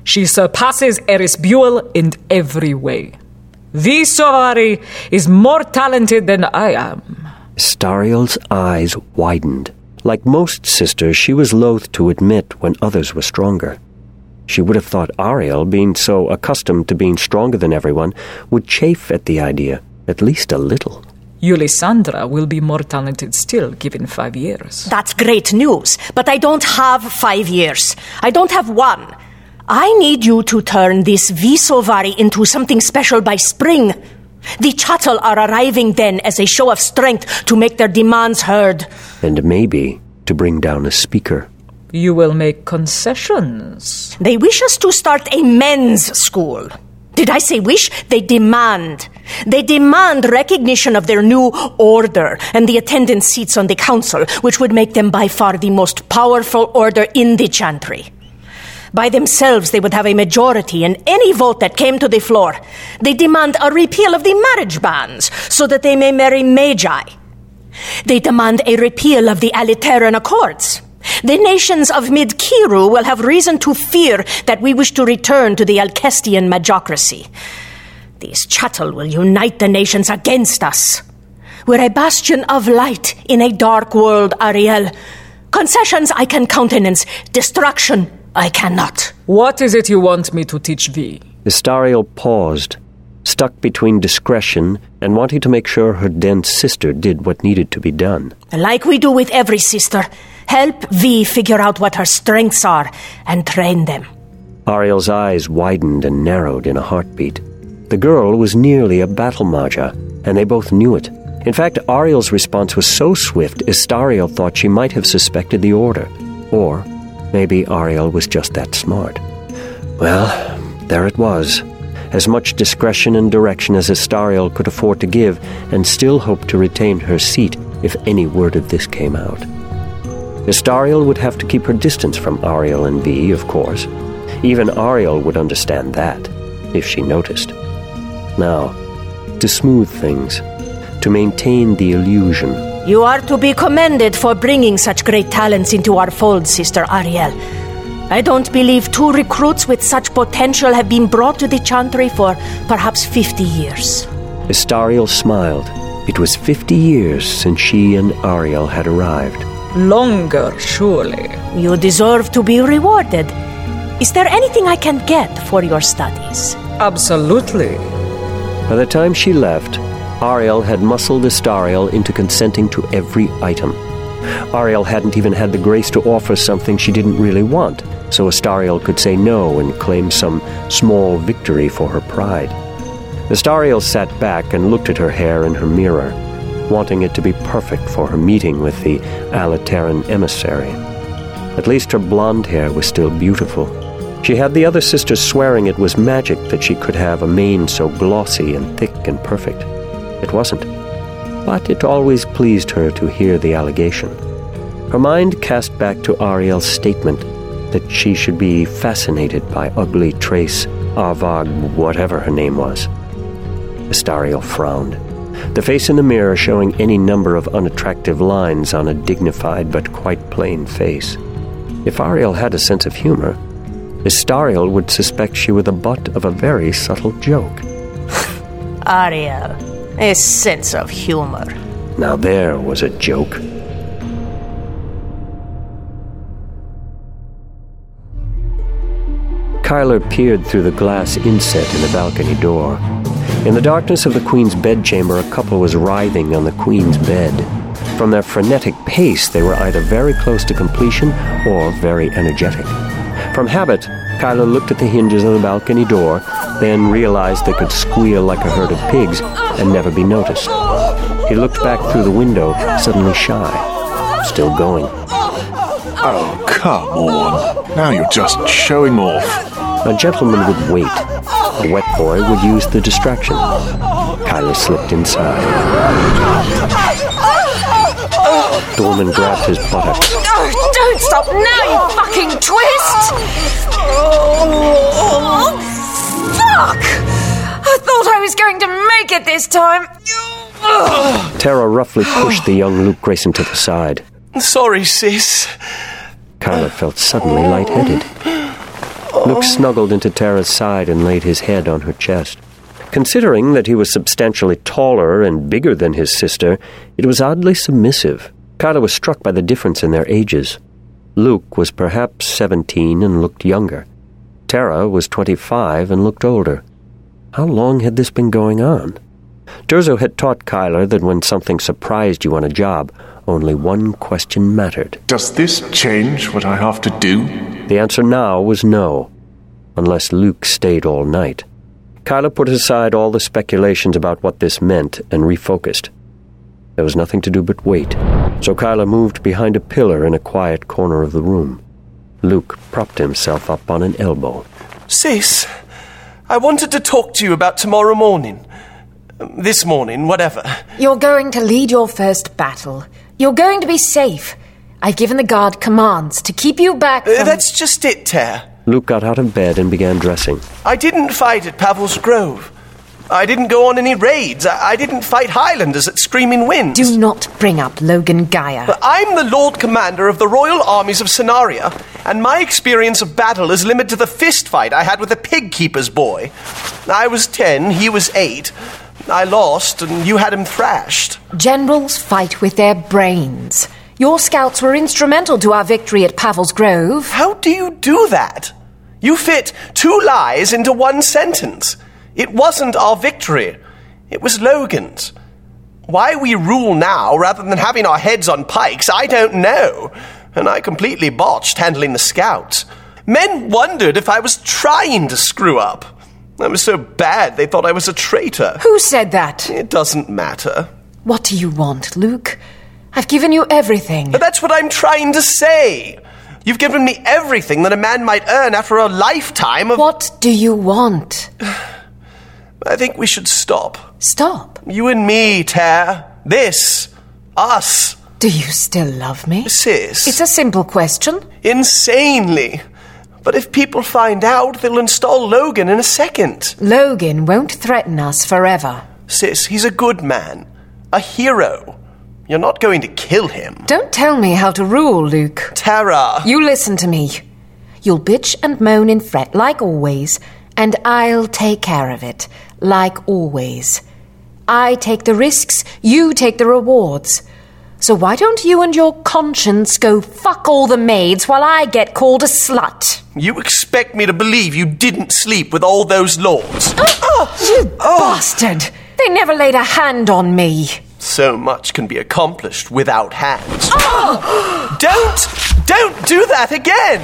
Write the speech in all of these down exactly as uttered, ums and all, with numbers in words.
She surpasses Eris Buell in every way. Vi Sovari is more talented than I am. Stariel's eyes widened. Like most sisters, she was loath to admit when others were stronger. She would have thought Ariel, being so accustomed to being stronger than everyone, would chafe at the idea, at least a little. Yulisandra will be more talented still, given five years. That's great news, but I don't have five years. I don't have one. I need you to turn this Vi Sovari into something special by spring. The Chattel are arriving then as a show of strength to make their demands heard. And maybe to bring down a speaker. You will make concessions. They wish us to start a men's school. Did I say wish? They demand. They demand recognition of their new order and the attendant seats on the council, which would make them by far the most powerful order in the Chantry. By themselves, they would have a majority in any vote that came to the floor. They demand a repeal of the marriage bans so that they may marry Magi. They demand a repeal of the Aliteran Accords. The nations of Mid-Kiru will have reason to fear that we wish to return to the Alcestian magocracy. These Chattel will unite the nations against us. We're a bastion of light in a dark world, Ariel. Concessions I can countenance. Destruction I cannot. What is it you want me to teach Vi? Istariel paused, stuck between discretion and wanting to make sure her dense sister did what needed to be done. Like we do with every sister, help Vi figure out what her strengths are and train them. Ariel's eyes widened and narrowed in a heartbeat. The girl was nearly a battle Maja, and they both knew it. In fact, Ariel's response was so swift, Istariel thought she might have suspected the order. Or maybe Ariel was just that smart. Well, there it was. As much discretion and direction as Istariel could afford to give, and still hope to retain her seat if any word of this came out. Istariel would have to keep her distance from Ariel and Vi, of course. Even Ariel would understand that, if she noticed. Now, to smooth things, to maintain the illusion. You are to be commended for bringing such great talents into our fold, Sister Ariel. I don't believe two recruits with such potential have been brought to the Chantry for perhaps fifty years. Istariel smiled. It was fifty years since she and Ariel had arrived. Longer, surely. You deserve to be rewarded. Is there anything I can get for your studies? Absolutely. By the time she left, Ariel had muscled Istariel into consenting to every item. Ariel hadn't even had the grace to offer something she didn't really want, so Istariel could say no and claim some small victory for her pride. Istariel sat back and looked at her hair in her mirror, wanting it to be perfect for her meeting with the Aliteran emissary. At least her blonde hair was still beautiful. She had the other sisters swearing it was magic that she could have a mane so glossy and thick and perfect. It wasn't. But it always pleased her to hear the allegation. Her mind cast back to Ariel's statement that she should be fascinated by ugly Trace Arvag, whatever her name was. Istariel frowned, the face in the mirror showing any number of unattractive lines on a dignified but quite plain face. If Ariel had a sense of humor, Istariel would suspect she were the butt of a very subtle joke. Ariel, a sense of humor. Now there was a joke. Kyler peered through the glass inset in the balcony door. In the darkness of the Queen's bedchamber, a couple was writhing on the Queen's bed. From their frenetic pace, they were either very close to completion or very energetic. From habit, Kyler looked at the hinges of the balcony door, then realized they could squeal like a herd of pigs and never be noticed. He looked back through the window, suddenly shy. Still going. Oh, come on. Now you're just showing off. A gentleman would wait. A wet boy would use the distraction. Kyler slipped inside. The woman grabbed his buttocks. Oh, don't stop now, you fucking twist! Oh, fuck! I thought I was going to make it this time. Tara roughly pushed the young Luke Grayson to the side. Sorry, sis. Kyler felt suddenly lightheaded. Luke snuggled into Tara's side and laid his head on her chest. Considering that he was substantially taller and bigger than his sister, it was oddly submissive. Kyla was struck by the difference in their ages. Luke was perhaps seventeen and looked younger. Tara was twenty-five and looked older. How long had this been going on? Durzo had taught Kyla that when something surprised you on a job, only one question mattered. Does this change what I have to do? The answer now was no, unless Luke stayed all night. Kyla put aside all the speculations about what this meant and refocused. There was nothing to do but wait, so Kyla moved behind a pillar in a quiet corner of the room. Luke propped himself up on an elbow. Sis, I wanted to talk to you about tomorrow morning. This morning, whatever. You're going to lead your first battle. You're going to be safe. I've given the guard commands to keep you back from... Uh, that's just it, Tara. Luke got out of bed and began dressing. I didn't fight at Pavel's Grove. I didn't go on any raids. I, I didn't fight Highlanders at Screaming Winds. Do not bring up Logan Gaia. But I'm the Lord Commander of the Royal Armies of Sonaria, and my experience of battle is limited to the fist fight I had with the pig keeper's boy. I was ten, he was eight. I lost, and you had him thrashed. Generals fight with their brains. Your scouts were instrumental to our victory at Pavel's Grove. How do you do that? You fit two lies into one sentence. It wasn't our victory. It was Logan's. Why we rule now rather than having our heads on pikes, I don't know. And I completely botched handling the scouts. Men wondered if I was trying to screw up. I was so bad they thought I was a traitor. Who said that? It doesn't matter. What do you want, Luke? I've given you everything. But that's what I'm trying to say. You've given me everything that a man might earn after a lifetime of... What do you want? I think we should stop. Stop? You and me, Tara. This. Us. Do you still love me? Sis. It's a simple question. Insanely. But if people find out, they'll install Logan in a second. Logan won't threaten us forever. Sis, he's a good man. A hero. You're not going to kill him. Don't tell me how to rule, Luke. Tara. You listen to me. You'll bitch and moan and fret like always, and I'll take care of it, like always. I take the risks, you take the rewards. So why don't you and your conscience go fuck all the maids while I get called a slut? You expect me to believe you didn't sleep with all those lords? Oh, you oh. bastard! They never laid a hand on me. So much can be accomplished without hands. Oh. Don't, don't do that again!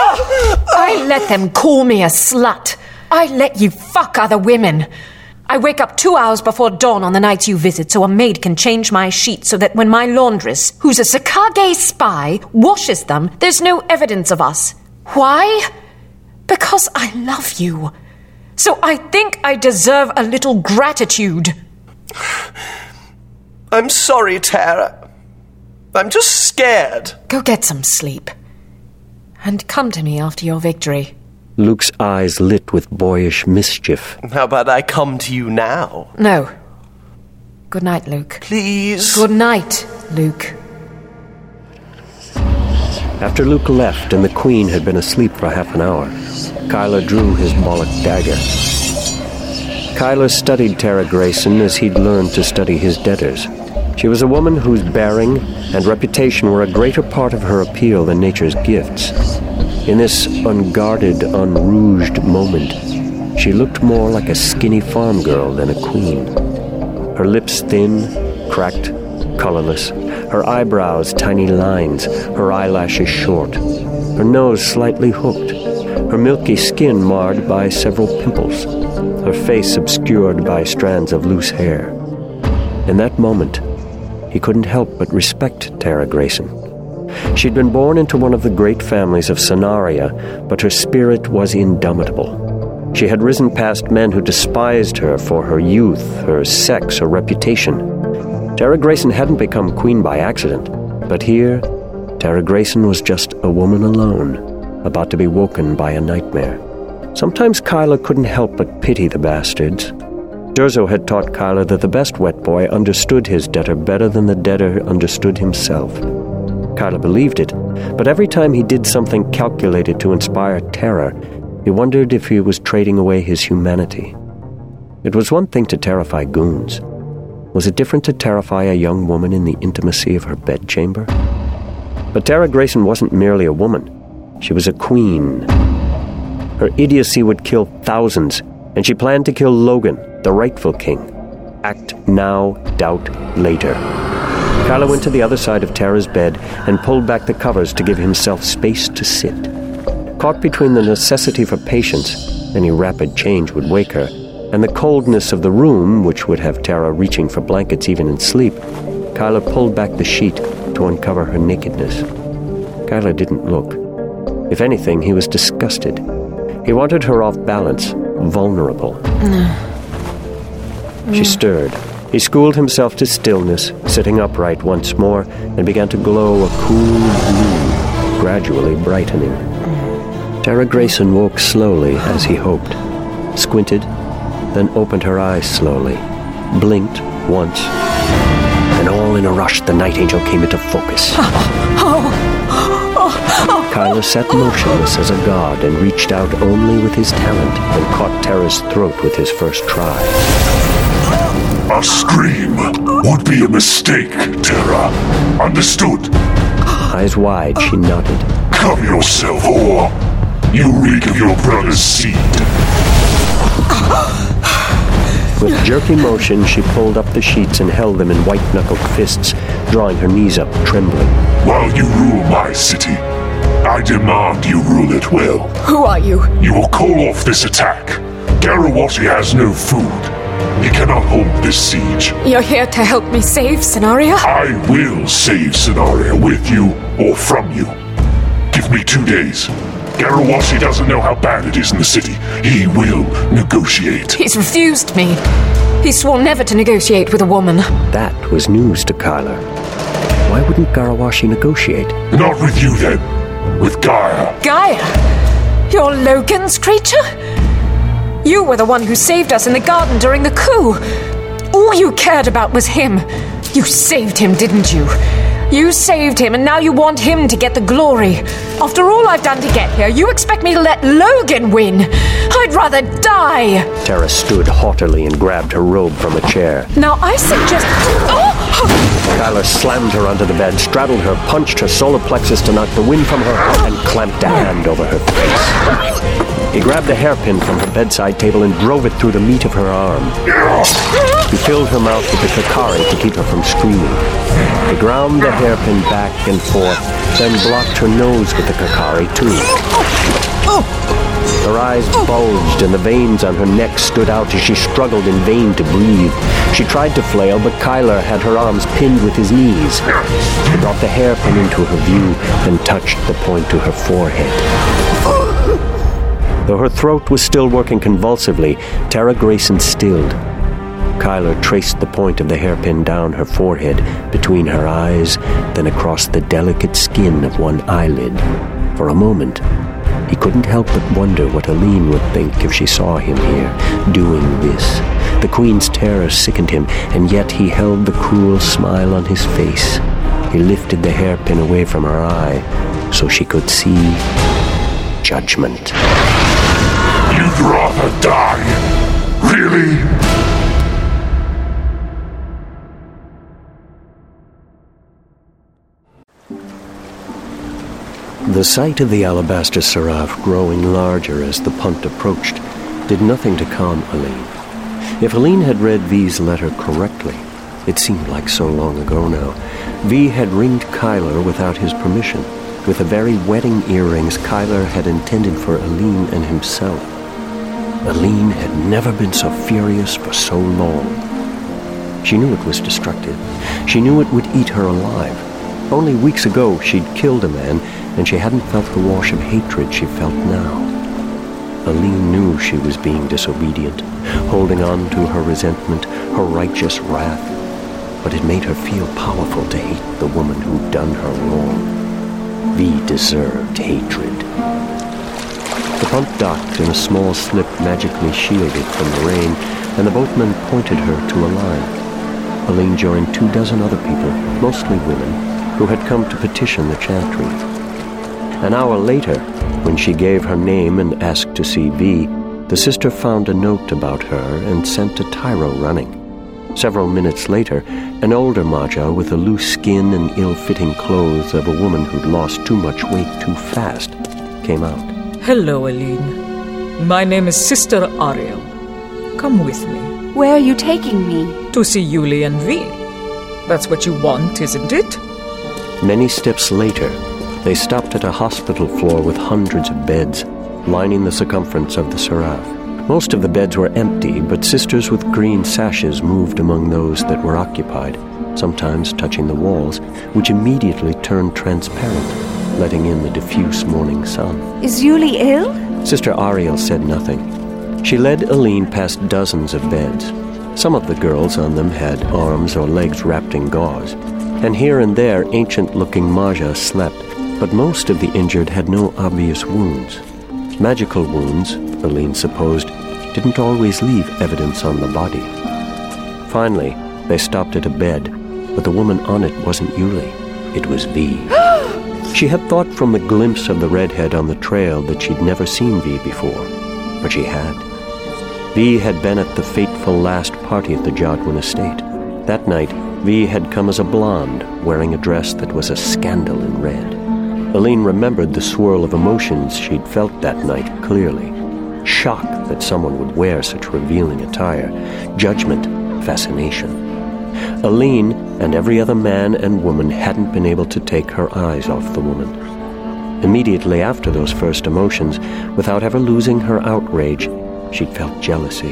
I let them call me a slut. I let you fuck other women. I wake up two hours before dawn on the nights you visit so a maid can change my sheets so that when my laundress, who's a Sakage spy, washes them, there's no evidence of us. Why? Because I love you. So I think I deserve a little gratitude. I'm sorry, Tara. I'm just scared. Go get some sleep. And come to me after your victory. Luke's eyes lit with boyish mischief. How about I come to you now? No. Good night, Luke. Please. Good night, Luke. After Luke left and the Queen had been asleep for half an hour, Kyla drew his Moloch dagger. Kyla studied Tara Grayson as he'd learned to study his debtors. She was a woman whose bearing and reputation were a greater part of her appeal than nature's gifts. In this unguarded, unrouged moment, she looked more like a skinny farm girl than a queen. Her lips thin, cracked, colorless, her eyebrows tiny lines, her eyelashes short, her nose slightly hooked, her milky skin marred by several pimples, her face obscured by strands of loose hair. In that moment, he couldn't help but respect Tara Grayson. She'd been born into one of the great families of Sonaria, but her spirit was indomitable. She had risen past men who despised her for her youth, her sex, her reputation. Tara Grayson hadn't become queen by accident, but here, Tara Grayson was just a woman alone, about to be woken by a nightmare. Sometimes Kyla couldn't help but pity the bastards. Durzo had taught Kyla that the best wet boy understood his debtor better than the debtor understood himself. Kyla believed it, but every time he did something calculated to inspire terror, He wondered if he was trading away his humanity. It was one thing to terrify goons. Was it different to terrify a young woman in the intimacy of her bedchamber? But Tara Grayson wasn't merely a woman. She was a queen. Her idiocy would kill thousands, and she planned to kill Logan, the rightful king. Act now, doubt later. Kyler went to the other side of Tara's bed and pulled back the covers to give himself space to sit. Caught between the necessity for patience, any rapid change would wake her, and the coldness of the room, which would have Tara reaching for blankets even in sleep, Kyler pulled back the sheet to uncover her nakedness. Kyler didn't look. If anything, he was disgusted. He wanted her off balance, vulnerable. She stirred. He schooled himself to stillness, sitting upright once more, and began to glow a cool blue, gradually brightening. Tara Grayson woke slowly, as he hoped, squinted, then opened her eyes slowly, blinked once, and all in a rush the Night Angel came into focus. Kyler sat motionless as a god and reached out only with his talent and caught Tara's throat with his first try. A scream would be a mistake, Tara. Understood? Eyes wide, she nodded. Cover yourself, whore. You reek of your brother's seed. With jerky motion, she pulled up the sheets and held them in white-knuckled fists, drawing her knees up, trembling. While you rule my city, I demand you rule it well. Who are you? You will call off this attack. Garawati has no food. He cannot hold this siege. You're here to help me save Cennaria? I will save Cennaria with you or from you. Give me two days. Garawati doesn't know how bad it is in the city. He will negotiate. He's refused me. He swore never to negotiate with a woman. That was news to Kyler. Why wouldn't Garawashi negotiate? Not with you, then. With Gaia. Gaia? You're Logan's creature? You were the one who saved us in the garden during the coup. All you cared about was him. You saved him, didn't you? You saved him, and now you want him to get the glory. After all I've done to get here, you expect me to let Logan win? I'd rather die! Tara stood haughtily and grabbed her robe from a chair. Now I suggest... Oh! Kyler slammed her onto the bed, straddled her, punched her solar plexus to knock the wind from her, and clamped a hand over her face. He grabbed a hairpin from her bedside table and drove it through the meat of her arm. He filled her mouth with the Kakari to keep her from screaming. He ground the hairpin back and forth, then blocked her nose with the Kakari, too. Her eyes bulged and the veins on her neck stood out as she struggled in vain to breathe. She tried to flail, but Kyler had her arms pinned with his knees. He brought the hairpin into her view and touched the point to her forehead. Though her throat was still working convulsively, Tara Grayson stilled. Kyler traced the point of the hairpin down her forehead, between her eyes, then across the delicate skin of one eyelid. For a moment, he couldn't help but wonder what Aline would think if she saw him here, doing this. The Queen's terror sickened him, and yet he held the cruel smile on his face. He lifted the hairpin away from her eye, so she could see judgment. You'd rather die? Really? The sight of the alabaster seraph growing larger as the punt approached did nothing to calm Aline. If Aline had read V's letter correctly, it seemed like so long ago now, V had ringed Kyler without his permission, with the very wedding earrings Kyler had intended for Aline and himself. Aline had never been so furious for so long. She knew it was destructive. She knew it would eat her alive. Only weeks ago she'd killed a man, and she hadn't felt the wash of hatred she felt now. Aline knew she was being disobedient, holding on to her resentment, her righteous wrath, but it made her feel powerful to hate the woman who'd done her wrong. V deserved hatred. The punt docked in a small slip magically shielded from the rain, and the boatman pointed her to a line. Aline joined two dozen other people, mostly women, who had come to petition the chantry. An hour later, when she gave her name and asked to see Vi, the sister found a note about her and sent a tyro running. Several minutes later, an older Maja with the loose skin and ill-fitting clothes of a woman who'd lost too much weight too fast came out. Hello, Aline. My name is Sister Ariel. Come with me. Where are you taking me? To see Yuli and Vi. That's what you want, isn't it? Many steps later, they stopped at a hospital floor with hundreds of beds, lining the circumference of the Serav. Most of the beds were empty, but sisters with green sashes moved among those that were occupied, sometimes touching the walls, which immediately turned transparent, letting in the diffuse morning sun. Is Yuli ill? Sister Ariel said nothing. She led Aline past dozens of beds. Some of the girls on them had arms or legs wrapped in gauze, and here and there ancient-looking Maja slept, but most of the injured had no obvious wounds. Magical wounds, Aline supposed, didn't always leave evidence on the body. Finally, they stopped at a bed, but the woman on it wasn't Yuli. It was Vi. She had thought from the glimpse of the redhead on the trail that she'd never seen Vi before, but she had. Vi had been at the fateful last party at the Jadwin estate. That night, Vi had come as a blonde, wearing a dress that was a scandal in red. Aline remembered the swirl of emotions she'd felt that night clearly. Shock that someone would wear such revealing attire, judgment, fascination. Aline and every other man and woman hadn't been able to take her eyes off the woman. Immediately after those first emotions, without ever losing her outrage, she'd felt jealousy,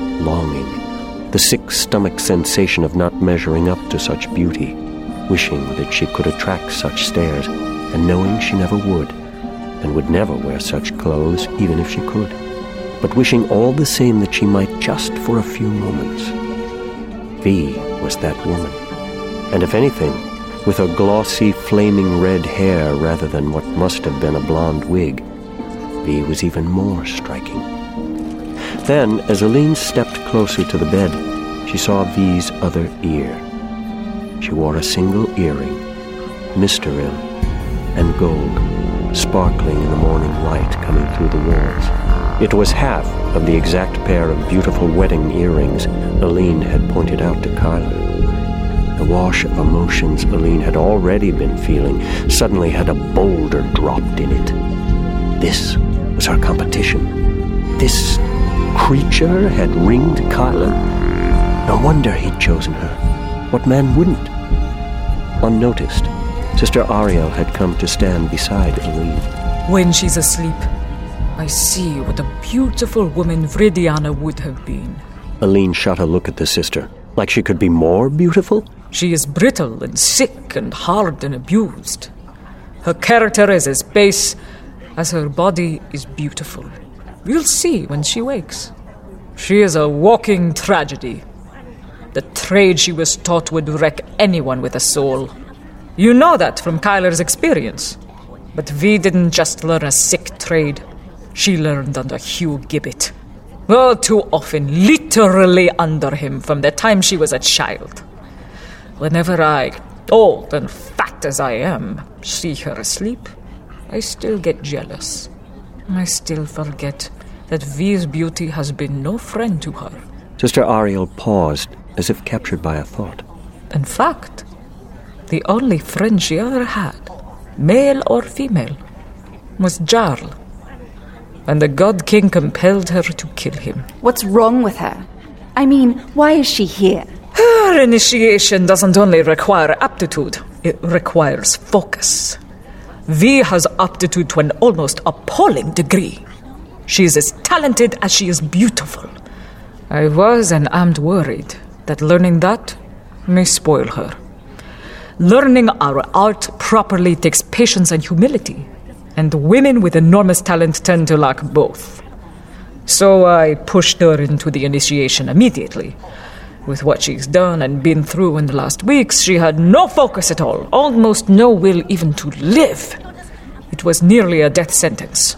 longing, the sick stomach sensation of not measuring up to such beauty, wishing that she could attract such stares, and knowing she never would, and would never wear such clothes even if she could, but wishing all the same that she might just for a few moments. Vi was that woman, and if anything, with her glossy, flaming red hair rather than what must have been a blonde wig, Vi was even more striking. Then, as Aline stepped closer to the bed, she saw Vi's other ear. She wore a single earring, Mysteril, and gold, sparkling in the morning light coming through the walls. It was half of the exact pair of beautiful wedding earrings Aline had pointed out to Kyler. The wash of emotions Aline had already been feeling suddenly had a boulder dropped in it. This was her competition. This creature had ringed Kyler. No wonder he'd chosen her. What man wouldn't? Unnoticed, Sister Ariel had come to stand beside Aline. When she's asleep, I see what a beautiful woman Vridiana would have been. Aline shot a look at the sister, like she could be more beautiful. She is brittle and sick and hard and abused. Her character is as base as her body is beautiful. You'll see when she wakes. She is a walking tragedy. The trade she was taught would wreck anyone with a soul. You know that from Kyler's experience. But Vi didn't just learn a sick trade. She learned under Hugh Gibbet. All too often, literally under him from the time she was a child. Whenever I, old and fat as I am, see her asleep, I still get jealous. I still forget that Vi's beauty has been no friend to her. Sister Ariel paused, as if captured by a thought. In fact, the only friend she ever had, male or female, was Jarl. And the God King compelled her to kill him. What's wrong with her? I mean, why is she here? Her initiation doesn't only require aptitude, it requires focus. Vi has aptitude to an almost appalling degree. She is as talented as she is beautiful. I was and am worried that learning that may spoil her. Learning our art properly takes patience and humility, and women with enormous talent tend to lack both. So I pushed her into the initiation immediately. With what she's done and been through in the last weeks, she had no focus at all, almost no will even to live. It was nearly a death sentence.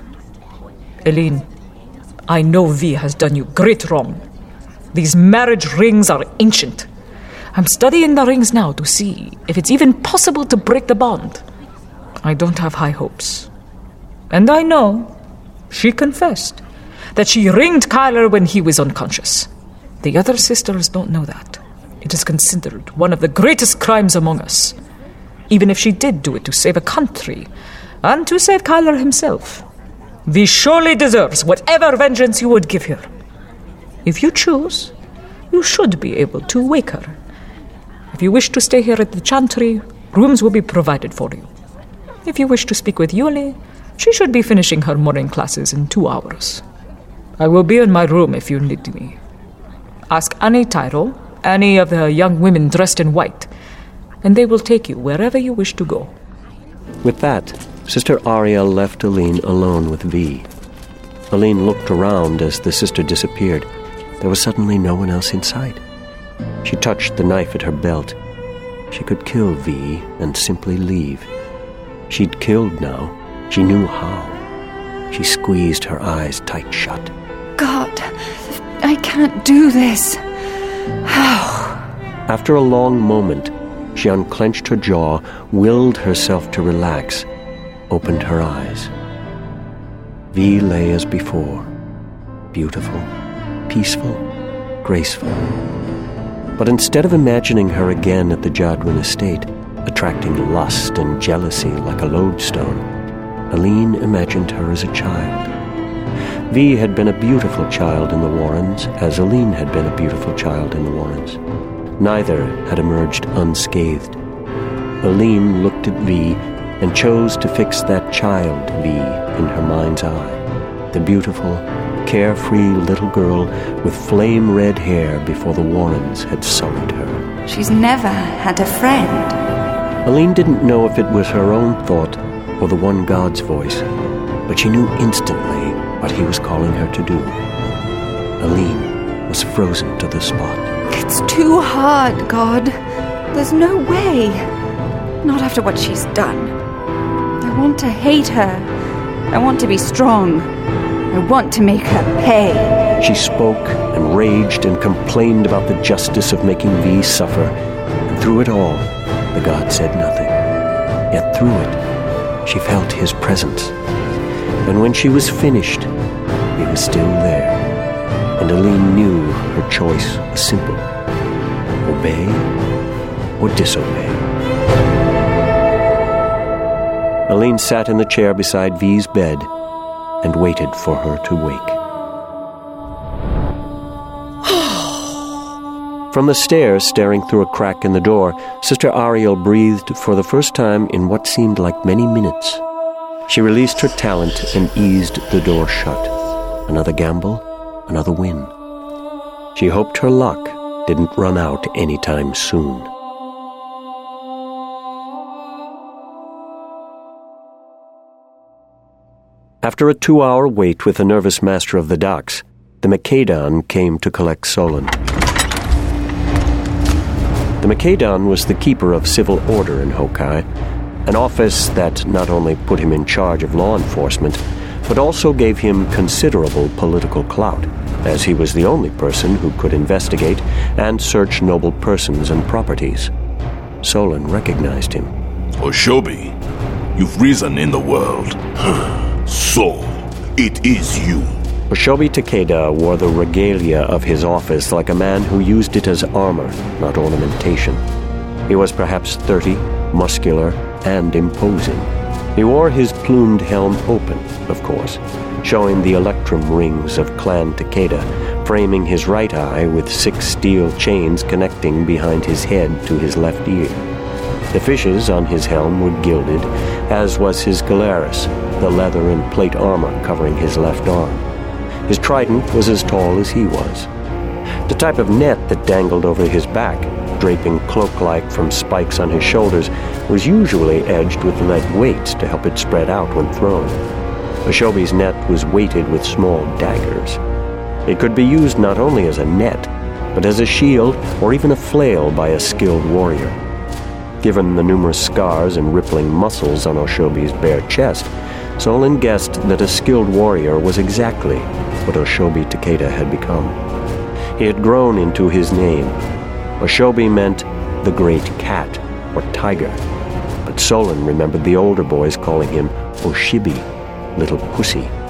Aline, I know Vi has done you great wrong. These marriage rings are ancient. I'm studying the rings now to see if it's even possible to break the bond. I don't have high hopes. And I know She confessed that she ringed Kyler when he was unconscious. The other sisters don't know that. It is considered one of the greatest crimes among us. Even if she did do it to save a country, and to save Kyler himself, Vi surely deserves whatever vengeance you would give her. If you choose, you should be able to wake her. If you wish to stay here at the Chantry, rooms will be provided for you. If you wish to speak with Yuli, she should be finishing her morning classes in two hours. I will be in my room if you need me. Ask Annie Tyrell, any of the young women dressed in white, and they will take you wherever you wish to go. With that, Sister Ariel left Aline alone with Vi. Aline looked around as the sister disappeared. There was suddenly no one else in sight. She touched the knife at her belt. She could kill Vi and simply leave. She'd killed now. She knew how. She squeezed her eyes tight shut. God, I can't do this. How? After a long moment, she unclenched her jaw, willed herself to relax, opened her eyes. Vi lay as before, beautiful, peaceful, graceful. But instead of imagining her again at the Jadwin estate, attracting lust and jealousy like a lodestone, Aline imagined her as a child. Vi had been a beautiful child in the Warrens, as Aline had been a beautiful child in the Warrens. Neither had emerged unscathed. Aline looked at Vi and chose to fix that child Vi in her mind's eye, the beautiful, carefree little girl with flame-red hair before the Warrens had sullied her. She's never had a friend. Aline didn't know if it was her own thought or the one God's voice, but she knew instantly what he was calling her to do. Aline was frozen to the spot. It's too hard, God. There's no way. Not after what she's done. I want to hate her. I want to be strong. I want to make her pay. She spoke and raged and complained about the justice of making Vi suffer. And through it all, the God said nothing. Yet through it, she felt his presence. And when she was finished, he was still there. And Aline knew her choice was simple. Obey or disobey. Aline sat in the chair beside Vi's bed and waited for her to wake. From the stairs, staring through a crack in the door, Sister Ariel breathed for the first time in what seemed like many minutes. She released her talent and eased the door shut. Another gamble, another win. She hoped her luck didn't run out anytime soon. After a two-hour wait with the nervous master of the docks, the Macedon came to collect Solon. The Macedon was the keeper of civil order in Hokai, an office that not only put him in charge of law enforcement, but also gave him considerable political clout, as he was the only person who could investigate and search noble persons and properties. Solon recognized him. Oshobi, you've risen in the world. So, it is you. Oshobi Takeda wore the regalia of his office like a man who used it as armor, not ornamentation. He was perhaps thirty, muscular, and imposing. He wore his plumed helm open, of course, showing the electrum rings of Clan Takeda, framing his right eye with six steel chains connecting behind his head to his left ear. The fishes on his helm were gilded, as was his Galeras, the leather and plate armor covering his left arm. His trident was as tall as he was. The type of net that dangled over his back, draping cloak-like from spikes on his shoulders, was usually edged with lead weights to help it spread out when thrown. Oshobi's net was weighted with small daggers. It could be used not only as a net, but as a shield or even a flail by a skilled warrior. Given the numerous scars and rippling muscles on Oshobi's bare chest, Solon guessed that a skilled warrior was exactly what Oshobi Takeda had become. He had grown into his name. Oshobi meant the Great Cat, or Tiger, but Solon remembered the older boys calling him Oshibi, Little Pussy.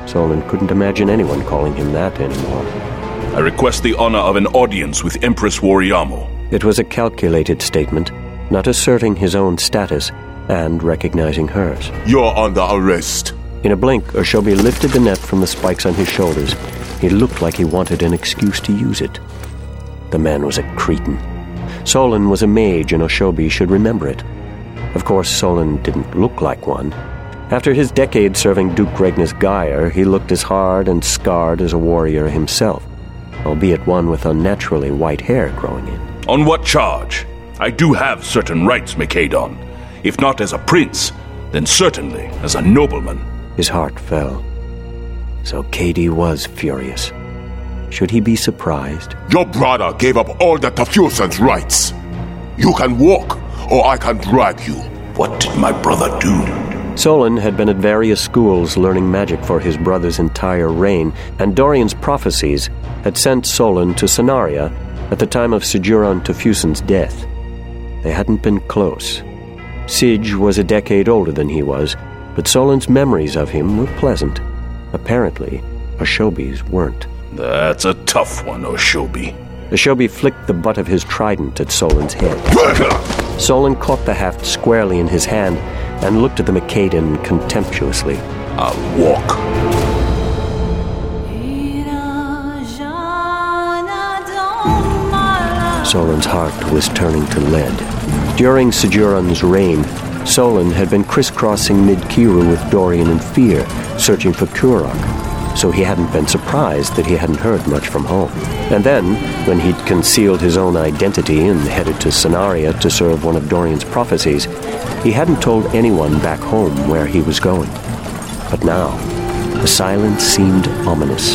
Solon couldn't imagine anyone calling him that anymore. I request the honor of an audience with Empress Wariamo. It was a calculated statement, not asserting his own status and recognizing hers. You're under arrest. In a blink, Oshobi lifted the net from the spikes on his shoulders. He looked like he wanted an excuse to use it. The man was a cretin. Solon was a mage, and Oshobi should remember it. Of course, Solon didn't look like one. After his decade serving Duke Regnus Geyer, he looked as hard and scarred as a warrior himself, albeit one with unnaturally white hair growing in. On what charge? I do have certain rights, Mikadon. If not as a prince, then certainly as a nobleman. His heart fell. So Cady was furious. Should he be surprised? Your brother gave up all the Tafusans' rights. You can walk, or I can drag you. What did my brother do? Solon had been at various schools learning magic for his brother's entire reign, and Dorian's prophecies had sent Solon to Sonaria at the time of Sijuran Tafusan's death. They hadn't been close. Sige was a decade older than he was, but Solon's memories of him were pleasant. Apparently, Oshobi's weren't. That's a tough one, Oshobi. Oshobi flicked the butt of his trident at Solon's head. Solon caught the haft squarely in his hand and looked at the Makadan contemptuously. I'll walk. Solon's heart was turning to lead. During Sijuran's reign, Solon had been crisscrossing mid-Kiru with Dorian and Fear, searching for Kurok, so he hadn't been surprised that he hadn't heard much from home. And then, when he'd concealed his own identity and headed to Sonaria to serve one of Dorian's prophecies, he hadn't told anyone back home where he was going. But now, the silence seemed ominous.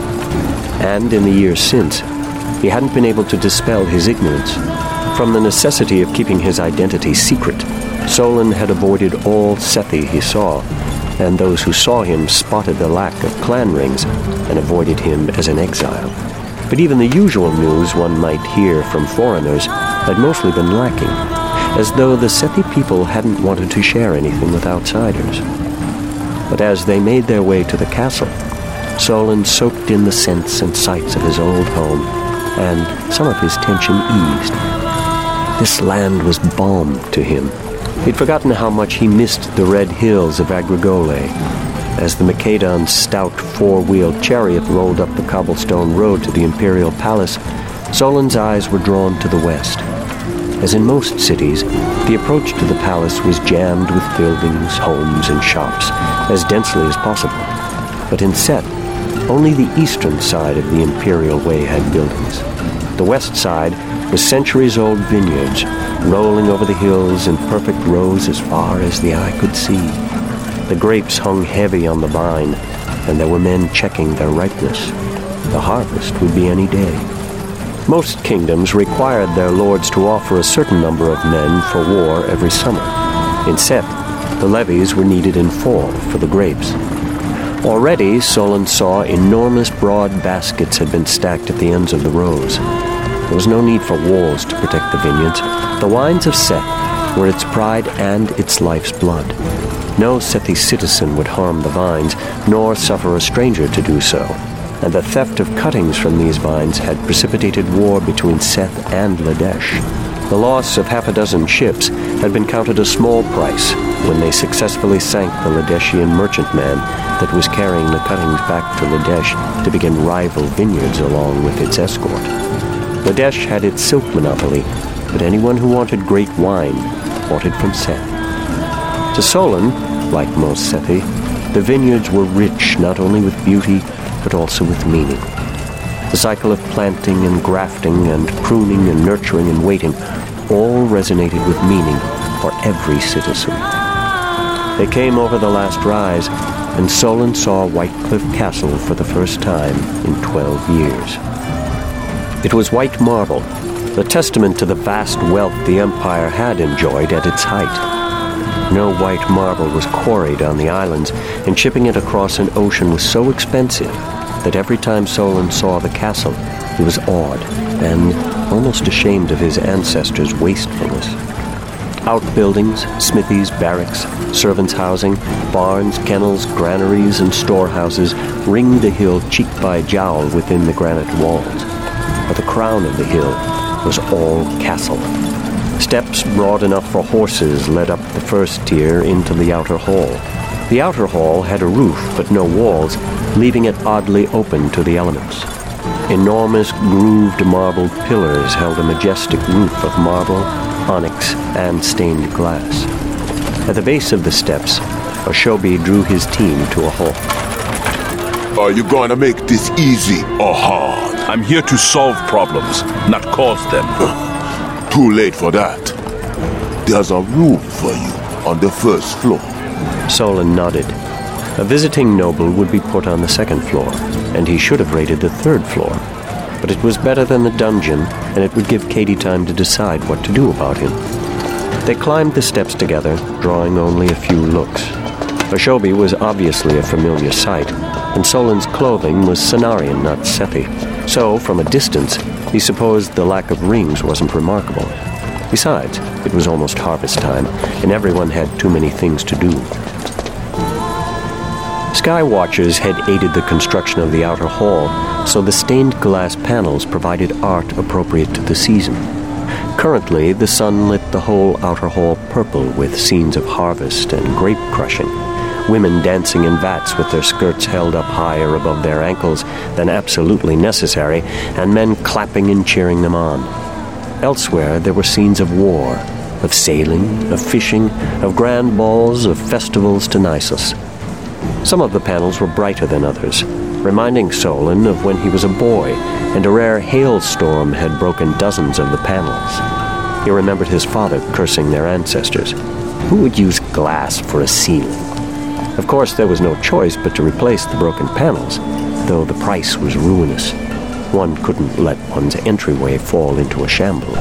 And in the years since, he hadn't been able to dispel his ignorance. From the necessity of keeping his identity secret, Solon had avoided all Sethi he saw, and those who saw him spotted the lack of clan rings and avoided him as an exile. But even the usual news one might hear from foreigners had mostly been lacking, as though the Sethi people hadn't wanted to share anything with outsiders. But as they made their way to the castle, Solon soaked in the scents and sights of his old home, and some of his tension eased. This land was balm to him. He'd forgotten how much he missed the red hills of Agrigole. As the Makadan's stout four-wheeled chariot rolled up the cobblestone road to the Imperial Palace, Solon's eyes were drawn to the west. As in most cities, the approach to the palace was jammed with buildings, homes, and shops, as densely as possible. But in Set, only the eastern side of the Imperial Way had buildings. The west side was centuries-old vineyards, rolling over the hills in perfect rows as far as the eye could see. The grapes hung heavy on the vine, and there were men checking their ripeness. The harvest would be any day. Most kingdoms required their lords to offer a certain number of men for war every summer. In Set, the levies were needed in fall for the grapes. Already, Solon saw enormous broad baskets had been stacked at the ends of the rows. There was no need for walls to protect the vineyards. The wines of Set were its pride and its life's blood. No Sethi citizen would harm the vines, nor suffer a stranger to do so. And the theft of cuttings from these vines had precipitated war between Seth and Ladesh. The loss of half a dozen ships had been counted a small price when they successfully sank the Ladeshian merchantman that was carrying the cuttings back to Ladesh to begin rival vineyards along with its escort. Ladesh had its silk monopoly, but anyone who wanted great wine bought it from Seth. To Solon, like most Sethi, the vineyards were rich not only with beauty, but also with meaning. The cycle of planting and grafting and pruning and nurturing and waiting all resonated with meaning for every citizen. They came over the last rise, and Solon saw Whitecliff Castle for the first time in twelve years. It was white marble, a testament to the vast wealth the Empire had enjoyed at its height. No white marble was quarried on the islands, and shipping it across an ocean was so expensive that every time Solon saw the castle, he was awed and almost ashamed of his ancestors' wastefulness. Outbuildings, smithies, barracks, servants' housing, barns, kennels, granaries, and storehouses ringed the hill cheek by jowl within the granite walls. But the crown of the hill was all castle. Steps broad enough for horses led up the first tier into the outer hall. The outer hall had a roof but no walls, leaving it oddly open to the elements. Enormous grooved marble pillars held a majestic roof of marble, onyx, and stained glass. At the base of the steps, Oshobi drew his team to a halt. Are you going to make this easy or hard? I'm here to solve problems, not cause them. Too late for that. There's a room for you on the first floor. Solon nodded. A visiting noble would be put on the second floor, and he should have raided the third floor. But it was better than the dungeon, and it would give Katie time to decide what to do about him. They climbed the steps together, drawing only a few looks. Oshobi was obviously a familiar sight, and Solon's clothing was Cenarian, not Sethi. So, from a distance, he supposed the lack of rings wasn't remarkable. Besides, it was almost harvest time, and everyone had too many things to do. Sky Watchers had aided the construction of the outer hall, so the stained glass panels provided art appropriate to the season. Currently, the sun lit the whole outer hall purple with scenes of harvest and grape crushing, women dancing in vats with their skirts held up higher above their ankles than absolutely necessary, and men clapping and cheering them on. Elsewhere, there were scenes of war, of sailing, of fishing, of grand balls, of festivals to Nisus. Some of the panels were brighter than others, reminding Solon of when he was a boy, and a rare hailstorm had broken dozens of the panels. He remembered his father cursing their ancestors. Who would use glass for a ceiling? Of course, there was no choice but to replace the broken panels, though the price was ruinous. One couldn't let one's entryway fall into a shambles.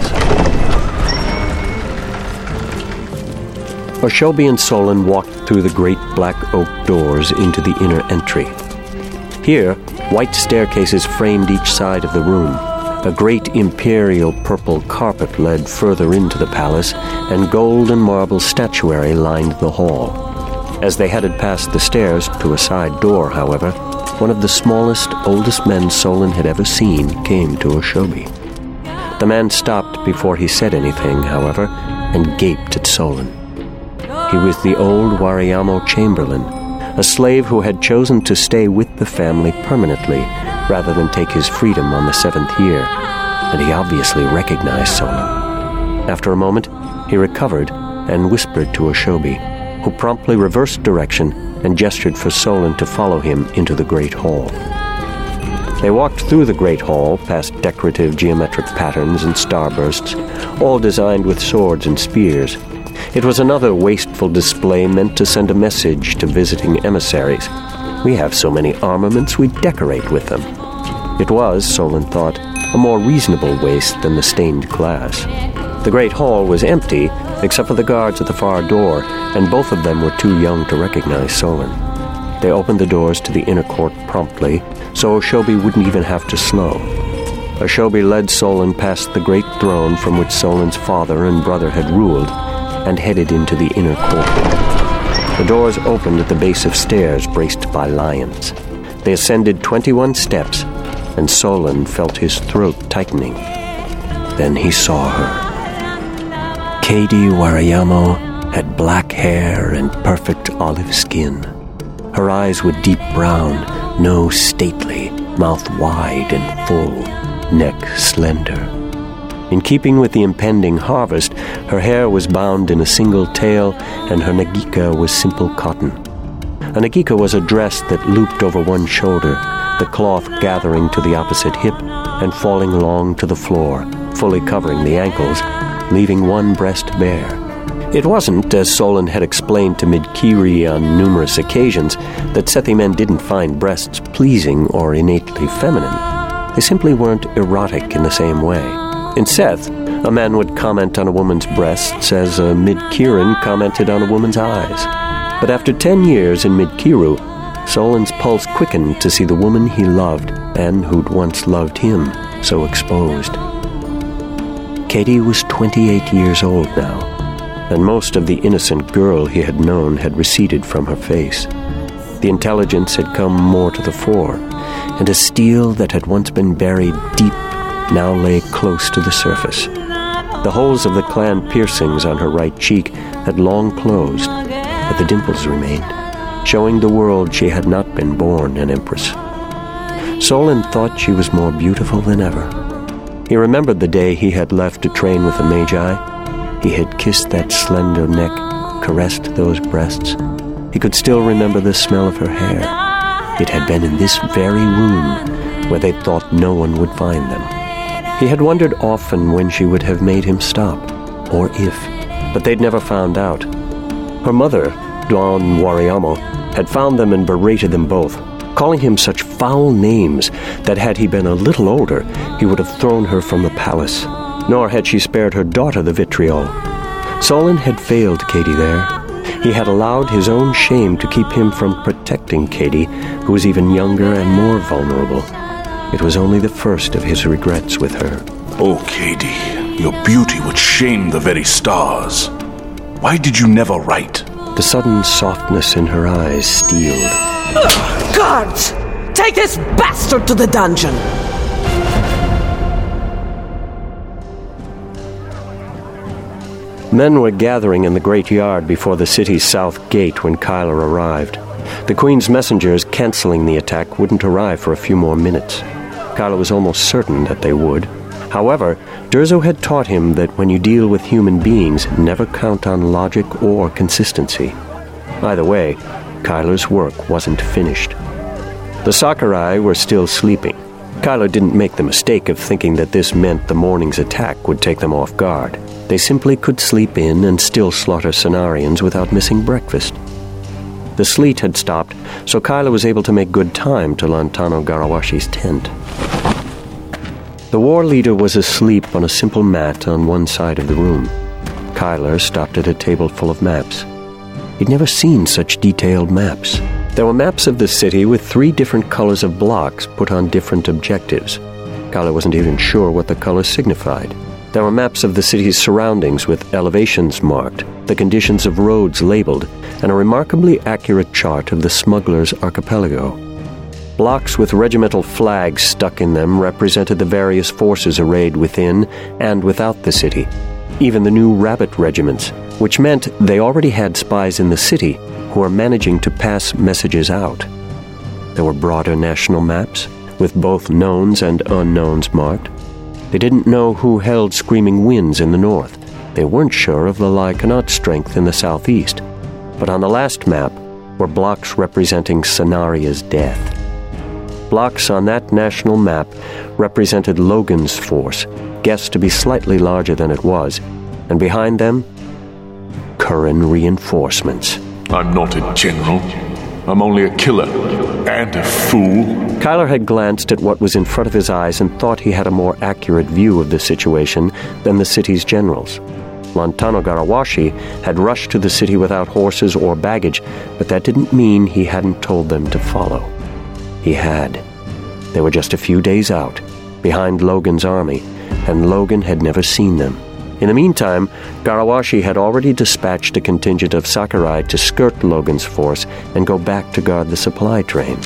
Oshobi and Solon walked through the great black oak doors into the inner entry. Here, white staircases framed each side of the room. A great imperial purple carpet led further into the palace, and gold and marble statuary lined the hall. As they headed past the stairs to a side door, however, one of the smallest, oldest men Solon had ever seen came to Oshobi. The man stopped before he said anything, however, and gaped at Solon. He was the old Wariamo Chamberlain, a slave who had chosen to stay with the family permanently rather than take his freedom on the seventh year, and he obviously recognized Solon. After a moment, he recovered and whispered to Oshobi, who promptly reversed direction and gestured for Solon to follow him into the great hall. They walked through the great hall, past decorative geometric patterns and starbursts, all designed with swords and spears. It was another wasteful display meant to send a message to visiting emissaries. We have so many armaments, we decorate with them. It was, Solon thought, a more reasonable waste than the stained glass. The great hall was empty, except for the guards at the far door, and both of them were too young to recognize Solon. They opened the doors to the inner court promptly, so Oshobi wouldn't even have to slow. Oshobi led Solon past the great throne from which Solon's father and brother had ruled, and headed into the inner court. The doors opened at the base of stairs braced by lions. They ascended twenty-one steps, and Solon felt his throat tightening. Then he saw her. Katie Wariamo had black hair and perfect olive skin. Her eyes were deep brown, nose stately, mouth wide and full, neck slender. In keeping with the impending harvest, her hair was bound in a single tail, and her nagika was simple cotton. A nagika was a dress that looped over one shoulder, the cloth gathering to the opposite hip and falling long to the floor, fully covering the ankles, leaving one breast bare. It wasn't, as Solon had explained to Midkiri on numerous occasions, that Sethi men didn't find breasts pleasing or innately feminine. They simply weren't erotic in the same way. In Seth, a man would comment on a woman's breasts as a Midkirin commented on a woman's eyes. But after ten years in Midkiru, Solon's pulse quickened to see the woman he loved and who'd once loved him so exposed. Katie was twenty-eight years old now. and most of the innocent girl he had known had receded from her face. The intelligence had come more to the fore, and a steel that had once been buried deep now lay close to the surface. The holes of the clan piercings on her right cheek had long closed, but the dimples remained, showing the world she had not been born an empress. Solon thought she was more beautiful than ever. He remembered the day he had left to train with the Magi. He had kissed that slender neck, caressed those breasts. He could still remember the smell of her hair. It had been in this very room where they thought no one would find them. He had wondered often when she would have made him stop, or if, but they'd never found out. Her mother, Don Wariamo, had found them and berated them both, calling him such foul names that had he been a little older, he would have thrown her from the palace. Nor had she spared her daughter the vitriol. Solon had failed Katie there. He had allowed his own shame to keep him from protecting Katie, who was even younger and more vulnerable. It was only the first of his regrets with her. Oh, Katie, your beauty would shame the very stars. Why did you never write? The sudden softness in her eyes steeled. Guards! Take this bastard to the dungeon! Men were gathering in the great yard before the city's south gate when Kyler arrived. The Queen's messengers canceling the attack wouldn't arrive for a few more minutes. Kyler was almost certain that they would. However, Durzo had taught him that when you deal with human beings, never count on logic or consistency. Either way, Kyler's work wasn't finished. The Sakurai were still sleeping. Kyler didn't make the mistake of thinking that this meant the morning's attack would take them off guard. They simply could sleep in and still slaughter Cenarians without missing breakfast. The sleet had stopped, so Kyler was able to make good time to Lantano Garawashi's tent. The war leader was asleep on a simple mat on one side of the room. Kyler stopped at a table full of maps. He'd never seen such detailed maps. There were maps of the city with three different colors of blocks put on different objectives. Kyler wasn't even sure what the colors signified. There were maps of the city's surroundings with elevations marked, the conditions of roads labeled, and a remarkably accurate chart of the smugglers' archipelago. Blocks with regimental flags stuck in them represented the various forces arrayed within and without the city, even the new rabbit regiments, which meant they already had spies in the city who were managing to pass messages out. There were broader national maps, with both knowns and unknowns marked. They didn't know who held Screaming Winds in the north. They weren't sure of the Lycanot strength in the southeast. But on the last map were blocks representing Cenaria's death. Blocks on that national map represented Logan's force, guessed to be slightly larger than it was, and behind them, Curran reinforcements. I'm not a general. I'm only a killer. And a fool. Kyler had glanced at what was in front of his eyes and thought he had a more accurate view of the situation than the city's generals. Lantano Garawashi had rushed to the city without horses or baggage, but that didn't mean he hadn't told them to follow. He had. They were just a few days out, behind Logan's army, and Logan had never seen them. In the meantime, Garawashi had already dispatched a contingent of Sakurai to skirt Logan's force and go back to guard the supply train.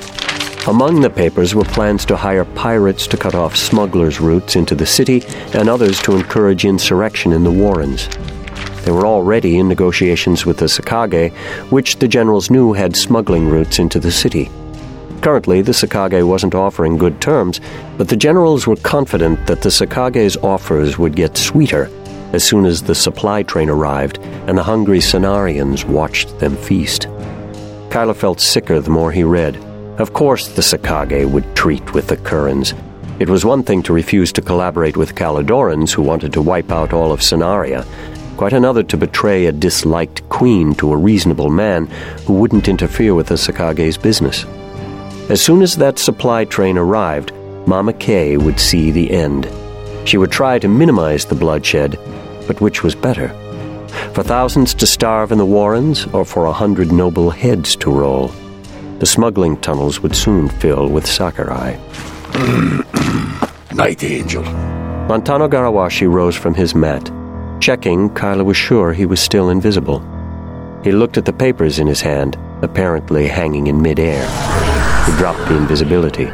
Among the papers were plans to hire pirates to cut off smugglers' routes into the city and others to encourage insurrection in the Warrens. They were already in negotiations with the Sakage, which the generals knew had smuggling routes into the city. Currently, the Sakage wasn't offering good terms, but the generals were confident that the Sakage's offers would get sweeter as soon as the supply train arrived and the hungry Cenarians watched them feast. Kyler felt sicker the more he read. Of course the Sakage would treat with the Currans. It was one thing to refuse to collaborate with Caledorans who wanted to wipe out all of Cenaria, quite another to betray a disliked queen to a reasonable man who wouldn't interfere with the Sakage's business. As soon as that supply train arrived, Mama Kay would see the end. She would try to minimize the bloodshed, but which was better? For thousands to starve in the Warrens, or for a hundred noble heads to roll? The smuggling tunnels would soon fill with Sakurai. Night Angel. Lantano Garawashi rose from his mat. Checking, Kyla was sure he was still invisible. He looked at the papers in his hand, apparently hanging in midair. He dropped the invisibility.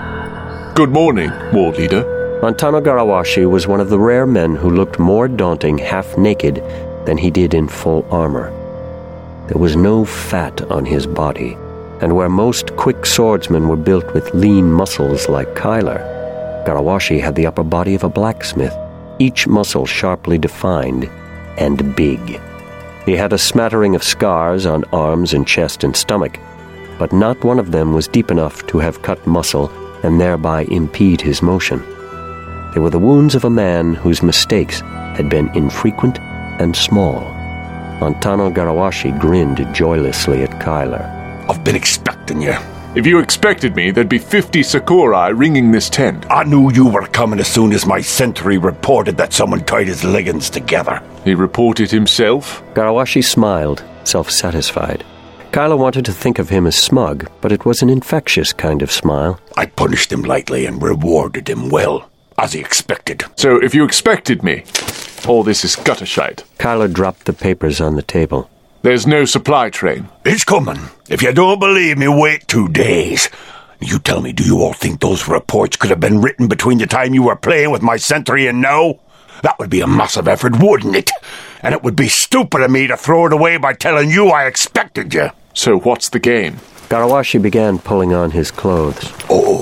Good morning, War Leader. Montano Garawashi was one of the rare men who looked more daunting half-naked than he did in full armor. There was no fat on his body, and where most quick swordsmen were built with lean muscles like Kyler, Garawashi had the upper body of a blacksmith, each muscle sharply defined and big. He had a smattering of scars on arms and chest and stomach, but not one of them was deep enough to have cut muscle and thereby impede his motion. They were the wounds of a man whose mistakes had been infrequent and small. Montano Garawashi grinned joylessly at Kyler. I've been expecting you. If you expected me, there'd be fifty Sakurai ringing this tent. I knew you were coming as soon as my sentry reported that someone tied his leggings together. He reported himself? Garawashi smiled, self-satisfied. Kyla wanted to think of him as smug, but it was an infectious kind of smile. I punished him lightly and rewarded him well, as he expected. So if you expected me, all this is gutter shite. Kyla dropped the papers on the table. There's no supply train. It's coming. If you don't believe me, wait two days. You tell me, do you all think those reports could have been written between the time you were playing with my sentry and now? That would be a massive effort, wouldn't it? And it would be stupid of me to throw it away by telling you I expected you. So what's the game? Garawashi began pulling on his clothes.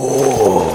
Oh,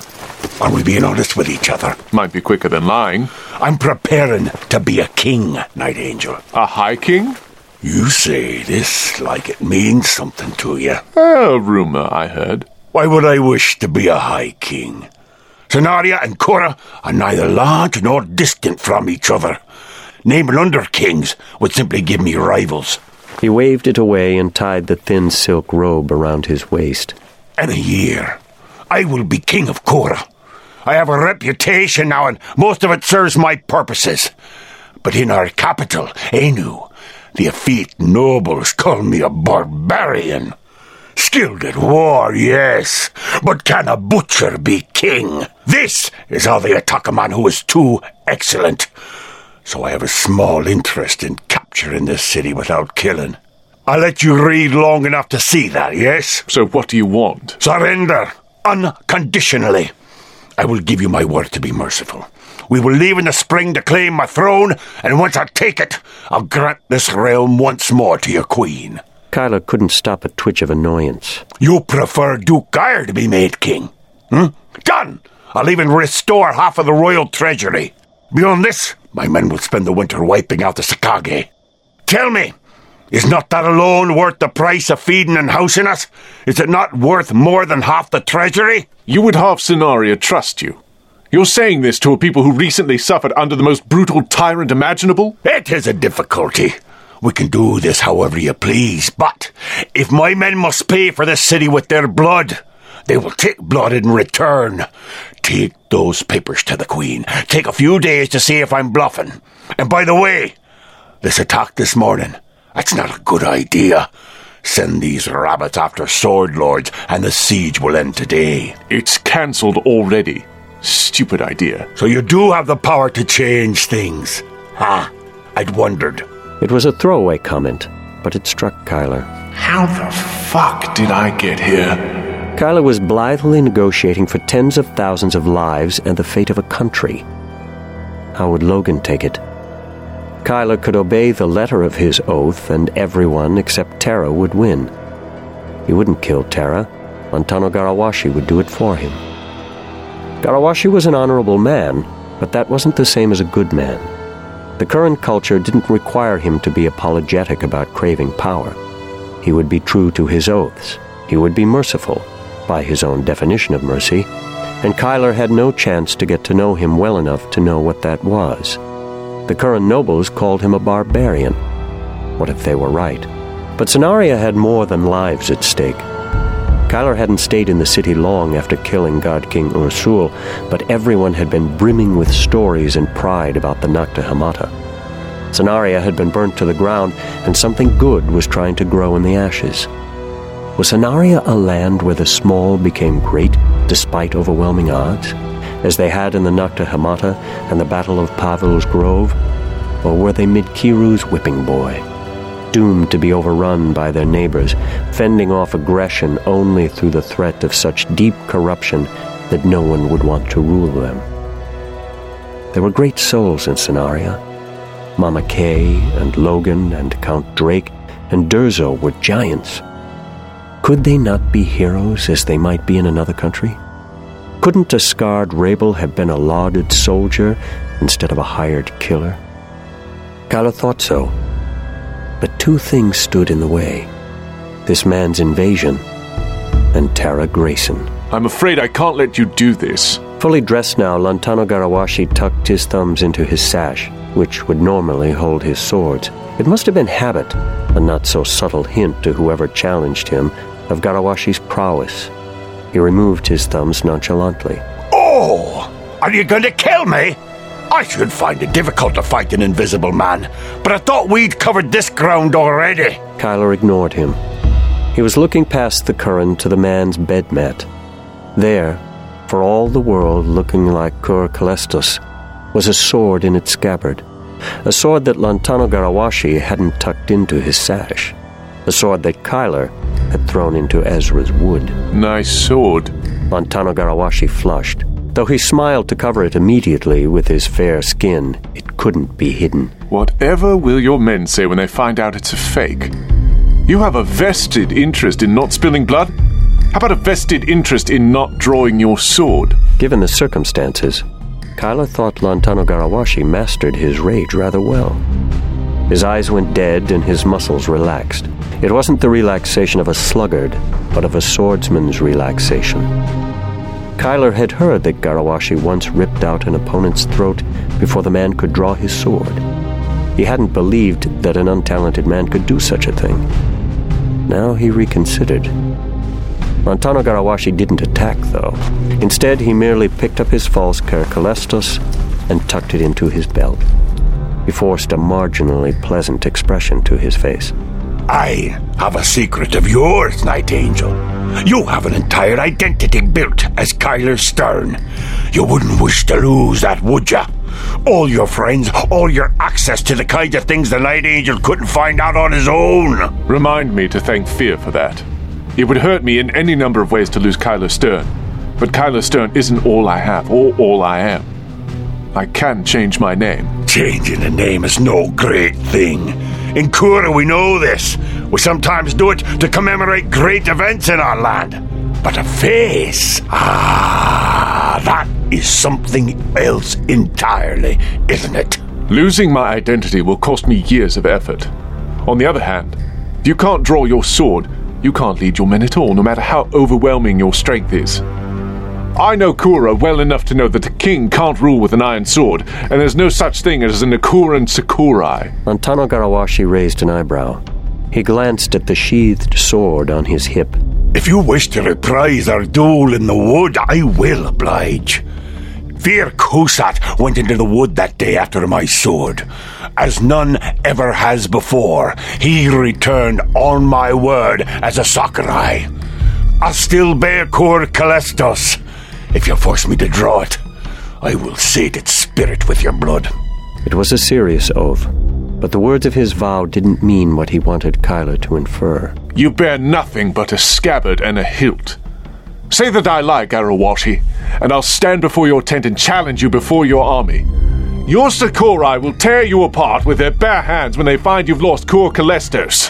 are we being honest with each other? Might be quicker than lying. I'm preparing to be a king, Night Angel. A high king? You say this like it means something to you. A rumor, I heard. Why would I wish to be a high king? Sonaria and Korra are neither large nor distant from each other. Naming under kings would simply give me rivals. He waved it away and tied the thin silk robe around his waist. In a year, I will be king of Korra. I have a reputation now, and most of it serves my purposes. But in our capital, Enu, the effete nobles call me a barbarian. Skilled at war, yes, but can a butcher be king? This is how they attack a man who is too excellent. So I have a small interest in capturing this city without killing. I'll let you read long enough to see that, yes? So what do you want? Surrender, unconditionally. I will give you my word to be merciful. We will leave in the spring to claim my throne, and once I take it, I'll grant this realm once more to your queen. Kyla couldn't stop a twitch of annoyance. You prefer Duke Geyer to be made king? Hmm? Done! I'll even restore half of the royal treasury. Beyond this, my men will spend the winter wiping out the Sakage. Tell me, is not that alone worth the price of feeding and housing us? Is it not worth more than half the treasury? You would have Sonaria trust you. You're saying this to a people who recently suffered under the most brutal tyrant imaginable? It is a difficulty. We can do this however you please, but if my men must pay for this city with their blood, they will take blood in return. Take those papers to the Queen. Take a few days to see if I'm bluffing. And by the way, this attack this morning, that's not a good idea. Send these rabbits after sword lords, and the siege will end today. It's cancelled already. Stupid idea. So you do have the power to change things. Ha! I'd wondered. It was a throwaway comment, but it struck Kyler. How the fuck did I get here? Kyla was blithely negotiating for tens of thousands of lives and the fate of a country. How would Logan take it? Kyla could obey the letter of his oath, and everyone except Terra would win. He wouldn't kill Terra. Montano Garawashi would do it for him. Garawashi was an honorable man, but that wasn't the same as a good man. The current culture didn't require him to be apologetic about craving power. He would be true to his oaths. He would be merciful, by his own definition of mercy, and Kyler had no chance to get to know him well enough to know what that was. The current nobles called him a barbarian. What if they were right? But Sonaria had more than lives at stake. Kyler hadn't stayed in the city long after killing God King Ursul, but everyone had been brimming with stories and pride about the Nocta Hamata. Sonaria had been burnt to the ground, and something good was trying to grow in the ashes. Was Sonaria a land where the small became great despite overwhelming odds, as they had in the Nocta Hamata and the Battle of Pavil's Grove? or were they Midkiru's whipping boy, doomed to be overrun by their neighbors, fending off aggression only through the threat of such deep corruption that no one would want to rule them? There were great souls in Cennaria. Mama Kay and Logan and Count Drake and Durzo were giants. Could they not be heroes as they might be in another country? Couldn't a scarred Rabel have been a lauded soldier instead of a hired killer? Kyler thought so. But two things stood in the way. This man's invasion and Tara Grayson. I'm afraid I can't let you do this. Fully dressed now, Lantano Garawashi tucked his thumbs into his sash, which would normally hold his swords. It must have been habit, a not-so-subtle hint to whoever challenged him of Garawashi's prowess. He removed his thumbs nonchalantly. Oh! Are you going to kill me? I should find it difficult to fight an invisible man, but I thought we'd covered this ground already. Kyler ignored him. He was looking past the current to the man's bed mat. There, for all the world looking like Kur Kalestos, was a sword in its scabbard. A sword that Lantano Garawashi hadn't tucked into his sash. A sword that Kyler had thrown into Ezra's wood. Nice sword. Lantano Garawashi flushed. Though he smiled to cover it immediately with his fair skin, it couldn't be hidden. Whatever will your men say when they find out it's a fake? You have a vested interest in not spilling blood? How about a vested interest in not drawing your sword? Given the circumstances, Kyler thought Lantano Garawashi mastered his rage rather well. His eyes went dead and his muscles relaxed. It wasn't the relaxation of a sluggard, but of a swordsman's relaxation. Kyler had heard that Garawashi once ripped out an opponent's throat before the man could draw his sword. He hadn't believed that an untalented man could do such a thing. Now he reconsidered. Lantano Garawashi didn't attack, though. Instead, he merely picked up his false Kur Kalestos and tucked it into his belt. He forced a marginally pleasant expression to his face. I have a secret of yours, Night Angel. You have an entire identity built as Kyler Stern. You wouldn't wish to lose that, would ya? All your friends, all your access to the kinds of things the Night Angel couldn't find out on his own. Remind me to thank Fear for that. It would hurt me in any number of ways to lose Kyler Stern. But Kyler Stern isn't all I have, or all I am. I can change my name. Changing a name is no great thing. In Kura we know this. We sometimes do it to commemorate great events in our land. But a face, ah, that is something else entirely, isn't it? Losing my identity will cost me years of effort. On the other hand, if you can't draw your sword, you can't lead your men at all, no matter how overwhelming your strength is. I know Kura well enough to know that the king can't rule with an iron sword, and there's no such thing as an Akuran Sakurai. Lantano Garawashi raised an eyebrow. He glanced at the sheathed sword on his hip. If you wish to reprise our duel in the wood, I will oblige. Fear Kusat went into the wood that day after my sword. As none ever has before, he returned on my word as a Sakurai. I'll still bear Kur Kalestos. If you force me to draw it, I will sate its spirit with your blood. It was a serious oath, but the words of his vow didn't mean what he wanted Kyler to infer. You bear nothing but a scabbard and a hilt. Say that I lie, Garawashi, and I'll stand before your tent and challenge you before your army. Your Sakurai will tear you apart with their bare hands when they find you've lost Kur Kalestos.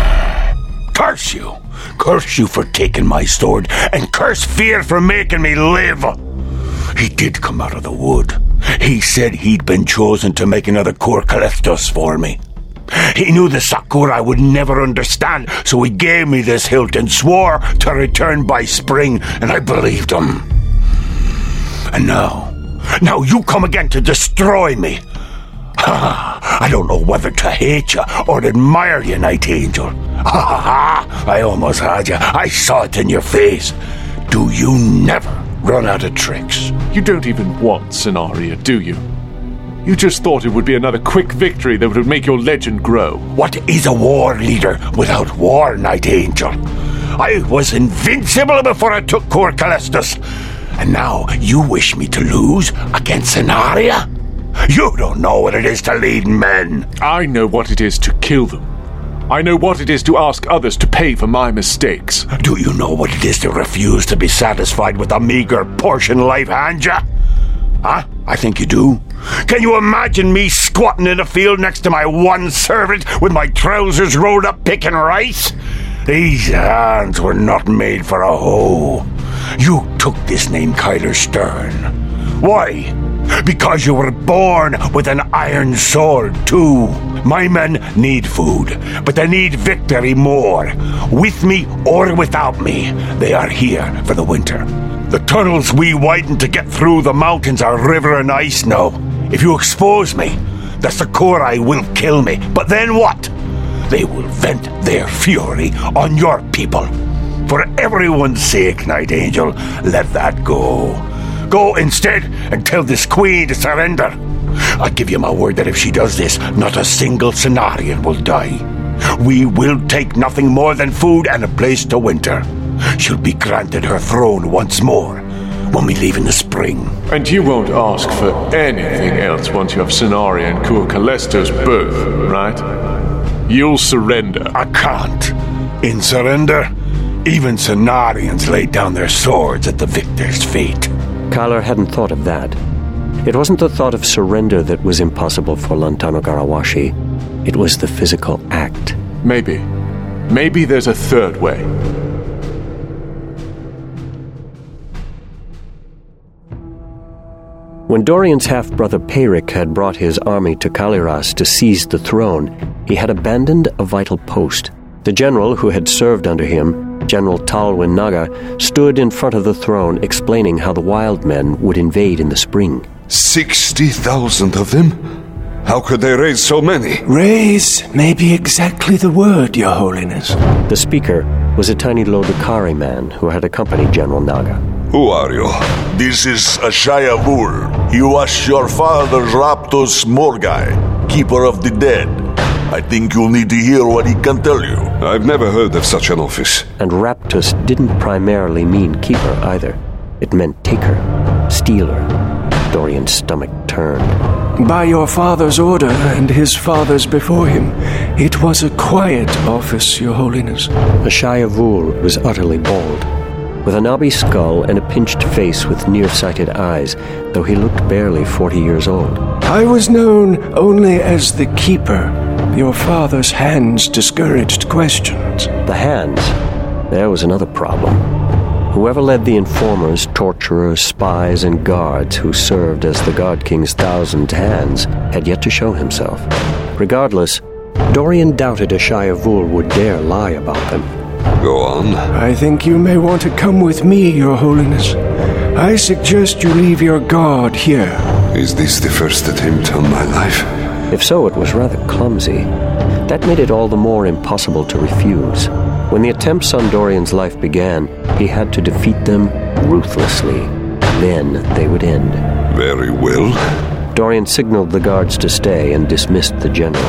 Curse you! Curse you for taking my sword, and curse Fear for making me live! He did come out of the wood. He said he'd been chosen to make another Kur Kalestos for me. He knew the Sakurai would never understand, so he gave me this hilt and swore to return by spring, and I believed him. And now, now you come again to destroy me. I don't know whether to hate you or admire you, Night Angel. I almost had you. I saw it in your face. Do you never run out of tricks? You don't even want Cennaria, do you? You just thought it would be another quick victory that would make your legend grow. What is a war leader without war, Night Angel? I was invincible before I took Kur Kalestos. And now you wish me to lose against Cennaria? You don't know what it is to lead men. I know what it is to kill them. I know what it is to ask others to pay for my mistakes. Do you know what it is to refuse to be satisfied with the meager portion life hands you? Huh? I think you do. Can you imagine me squatting in a field next to my one servant with my trousers rolled up picking rice? These hands were not made for a hoe. You took this name, Kyler Stern. Why? Because you were born with an iron sword, too. My men need food, but they need victory more. With me or without me, they are here for the winter. The tunnels we widened to get through the mountains are river and ice now. If you expose me, the Sakurai will kill me. But then what? They will vent their fury on your people. For everyone's sake, Night Angel, let that go. Go instead and tell this queen to surrender. I give you my word that if she does this, not a single Cenarian will die. We will take nothing more than food and a place to winter. She'll be granted her throne once more when we leave in the spring. And you won't ask for anything else once you have Cenarian and Kur Kalesto's birth, right? You'll surrender. I can't. In surrender, even Cenarians lay down their swords at the victor's fate. Kyler hadn't thought of that. It wasn't the thought of surrender that was impossible for Lantano Garawashi. It was the physical act. Maybe. Maybe there's a third way. When Dorian's half-brother Peyric had brought his army to Kaliras to seize the throne, he had abandoned a vital post. The general who had served under him, General Talwyn Naga, stood in front of the throne explaining how the wild men would invade in the spring. Sixty thousand of them? How could they raise so many? Raise may be exactly the word, Your Holiness. The speaker was a tiny Lodukari man who had accompanied General Naga. Who are you? This is Ashaya Vul. He was your father Raptos Morgai, keeper of the dead. I think you'll need to hear what he can tell you. I've never heard of such an office. And Raptus didn't primarily mean keeper either. It meant taker, stealer. Dorian's stomach turned. By your father's order and his father's before him, it was a quiet office, Your Holiness. Ashaya Vul was utterly bald, with a knobby skull and a pinched face with nearsighted eyes, though he looked barely forty years old. I was known only as the Keeper. Your father's hands discouraged questions. The hands? There was another problem. Whoever led the informers, torturers, spies, and guards who served as the God King's thousand hands had yet to show himself. Regardless, Dorian doubted Ashaya Vul would dare lie about them. Go on. I think you may want to come with me, Your Holiness. I suggest you leave your guard here. Is this the first attempt on my life? If so, it was rather clumsy. That made it all the more impossible to refuse. When the attempts on Dorian's life began, he had to defeat them ruthlessly. Then they would end. Very well. Dorian signaled the guards to stay and dismissed the general.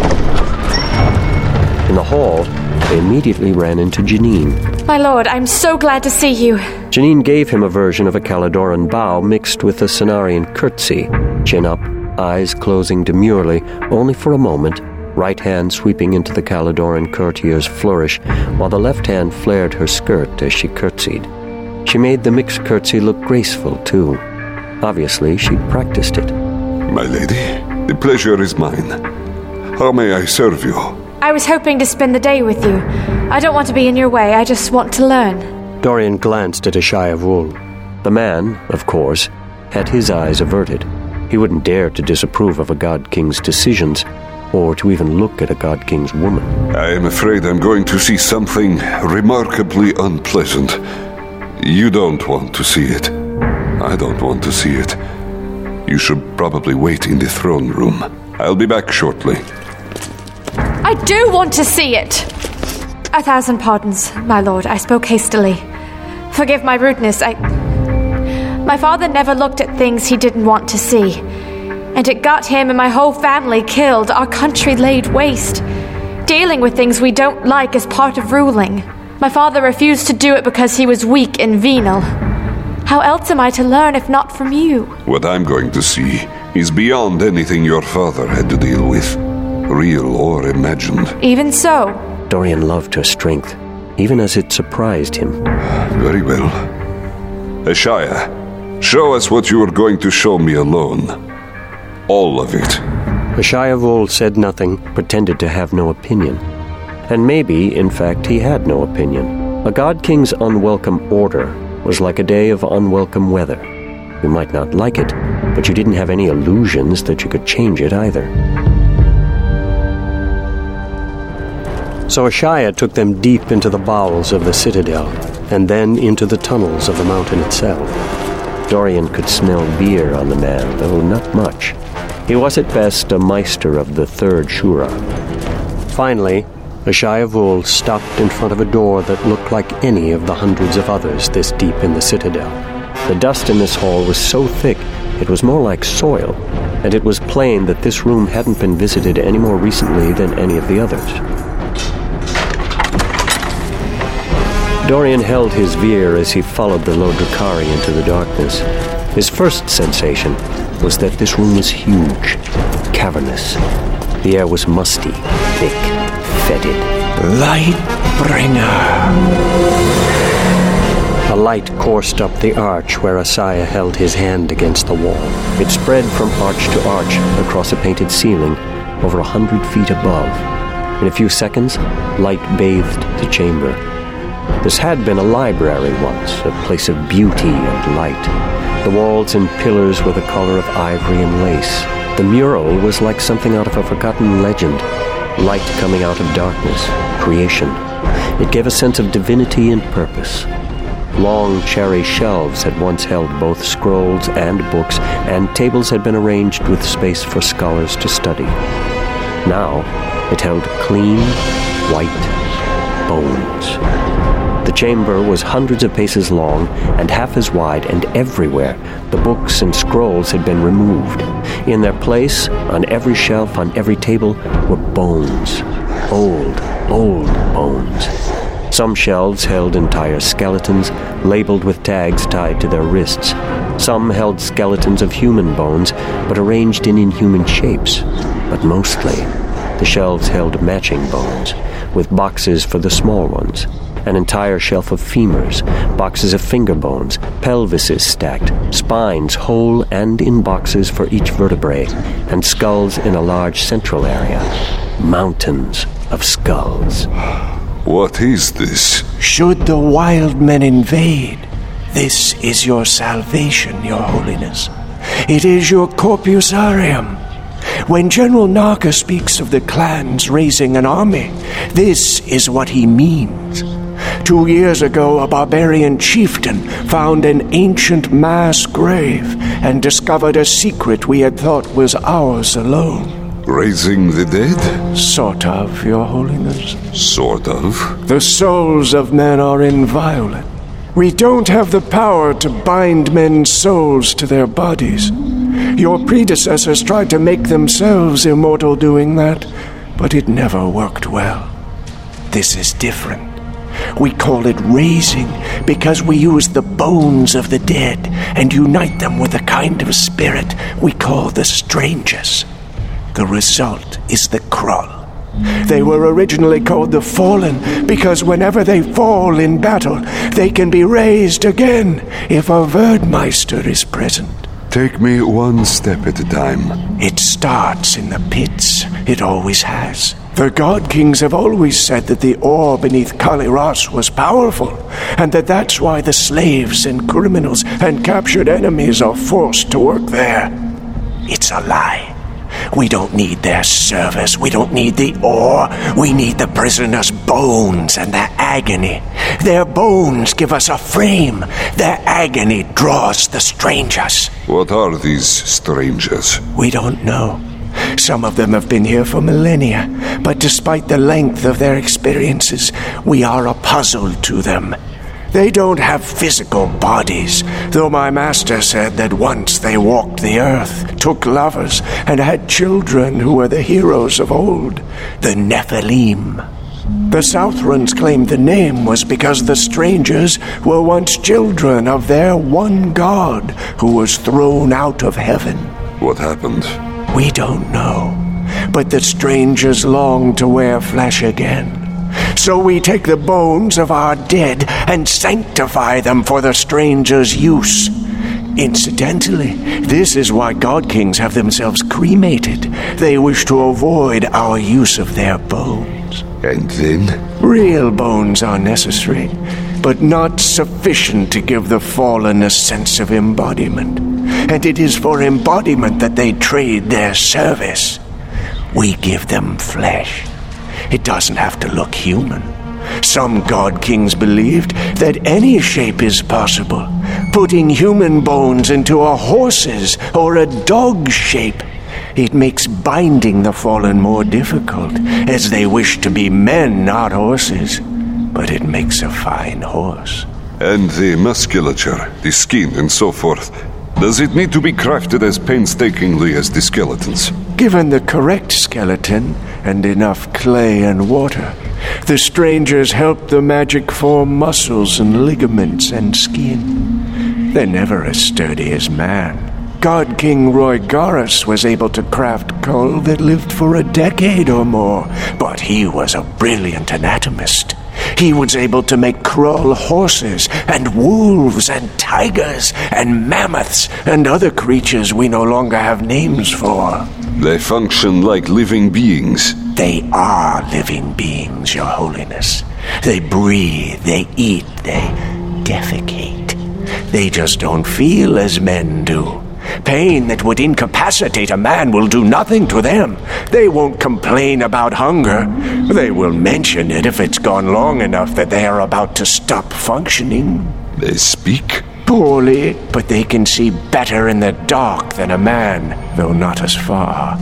In the hall, they immediately ran into Janine. My lord, I'm so glad to see you. Janine gave him a version of a Caladoran bow mixed with a Cenarian curtsy, chin up, eyes closing demurely, only for a moment, right hand sweeping into the Caladoran courtier's flourish, while the left hand flared her skirt as she curtsied. She made the mixed curtsy look graceful, too. Obviously, she'd practiced it. My lady, the pleasure is mine. How may I serve you? I was hoping to spend the day with you. I don't want to be in your way, I just want to learn. Dorian glanced at Ashaya Vul. The man, of course, had his eyes averted. He wouldn't dare to disapprove of a God King's decisions, or to even look at a God King's woman. I am afraid I'm going to see something remarkably unpleasant. You don't want to see it. I don't want to see it. You should probably wait in the throne room. I'll be back shortly. I do want to see it! A thousand pardons, my lord. I spoke hastily. Forgive my rudeness. I... My father never looked at things he didn't want to see. And it got him and my whole family killed, our country laid waste. Dealing with things we don't like is part of ruling. My father refused to do it because he was weak and venal. How else am I to learn if not from you? What I'm going to see is beyond anything your father had to deal with, real or imagined. Even so. Dorian loved her strength, even as it surprised him. Very well. Ashaya, show us what you are going to show me alone. All of it. Ashaya Vul said nothing, pretended to have no opinion. And maybe, in fact, he had no opinion. A God King's unwelcome order was like a day of unwelcome weather. You might not like it, but you didn't have any illusions that you could change it either. So Ashaya took them deep into the bowels of the citadel, and then into the tunnels of the mountain itself. Dorian could smell beer on the man, though not much. He was at best a Meister of the Third Shura. Finally, Ashaya Vul stopped in front of a door that looked like any of the hundreds of others this deep in the citadel. The dust in this hall was so thick it was more like soil, and it was plain that this room hadn't been visited any more recently than any of the others. Dorian held his veer as he followed the Lodrakari into the darkness. His first sensation was that this room was huge, cavernous. The air was musty, thick, fetid. Lightbringer. A light coursed up the arch where Asaya held his hand against the wall. It spread from arch to arch across a painted ceiling over a hundred feet above. In a few seconds, light bathed the chamber. This had been a library once, a place of beauty and light. The walls and pillars were the color of ivory and lace. The mural was like something out of a forgotten legend. Light coming out of darkness, creation. It gave a sense of divinity and purpose. Long cherry shelves had once held both scrolls and books, and tables had been arranged with space for scholars to study. Now, it held clean, white bones. The chamber was hundreds of paces long and half as wide, and everywhere the books and scrolls had been removed. In their place, on every shelf, on every table, were bones. Old, old bones. Some shelves held entire skeletons, labeled with tags tied to their wrists. Some held skeletons of human bones, but arranged in inhuman shapes. But mostly, the shelves held matching bones, with boxes for the small ones. An entire shelf of femurs, boxes of finger bones, pelvises stacked, spines whole and in boxes for each vertebrae, and skulls in a large central area. Mountains of skulls. What is this? Should the wild men invade, this is your salvation, your holiness. It is your corpusarium. When General Narka speaks of the clans raising an army, this is what he means. Two years ago, a barbarian chieftain found an ancient mass grave and discovered a secret we had thought was ours alone. Raising the dead? Sort of, your holiness. Sort of? The souls of men are inviolate. We don't have the power to bind men's souls to their bodies. Your predecessors tried to make themselves immortal doing that, but it never worked well. This is different. We call it raising because we use the bones of the dead and unite them with a kind of spirit we call the strangers. The result is the Krull. They were originally called the Fallen because whenever they fall in battle, they can be raised again if a Verdmeister is present. Take me one step at a time. It starts in the pits. It always has. The God Kings have always said that the ore beneath Kaliras was powerful, and that that's why the slaves and criminals and captured enemies are forced to work there. It's a lie. We don't need their service. We don't need the ore. We need the prisoners' bones and their agony. Their bones give us a frame. Their agony draws the strangers. What are these strangers? We don't know. Some of them have been here for millennia, but despite the length of their experiences, we are a puzzle to them. They don't have physical bodies, though my master said that once they walked the earth, took lovers, and had children who were the heroes of old, the Nephilim. The Southrons claimed the name was because the strangers were once children of their one god who was thrown out of heaven. What happened? We don't know. But the strangers long to wear flesh again. So we take the bones of our dead and sanctify them for the strangers' use. Incidentally, this is why God Kings have themselves cremated. They wish to avoid our use of their bones. And then? Real bones are necessary, but not sufficient to give the fallen a sense of embodiment. And it is for embodiment that they trade their service. We give them flesh. It doesn't have to look human. Some God Kings believed that any shape is possible. Putting human bones into a horse's or a dog's shape. It makes binding the fallen more difficult, as they wish to be men, not horses. But it makes a fine horse. And the musculature, the skin and so forth, does it need to be crafted as painstakingly as the skeletons? Given the correct skeleton and enough clay and water, the strangers help the magic form muscles and ligaments and skin. They're never as sturdy as man. God King Roygaris was able to craft coal that lived for a decade or more, but he was a brilliant anatomist. He was able to make Krull horses and wolves and tigers and mammoths and other creatures we no longer have names for. They function like living beings. They are living beings, Your Holiness. They breathe, they eat, they defecate. They just don't feel as men do. Pain that would incapacitate a man will do nothing to them. They won't complain about hunger. They will mention it if it's gone long enough that they are about to stop functioning. They speak? Poorly, but they can see better in the dark than a man, though not as far.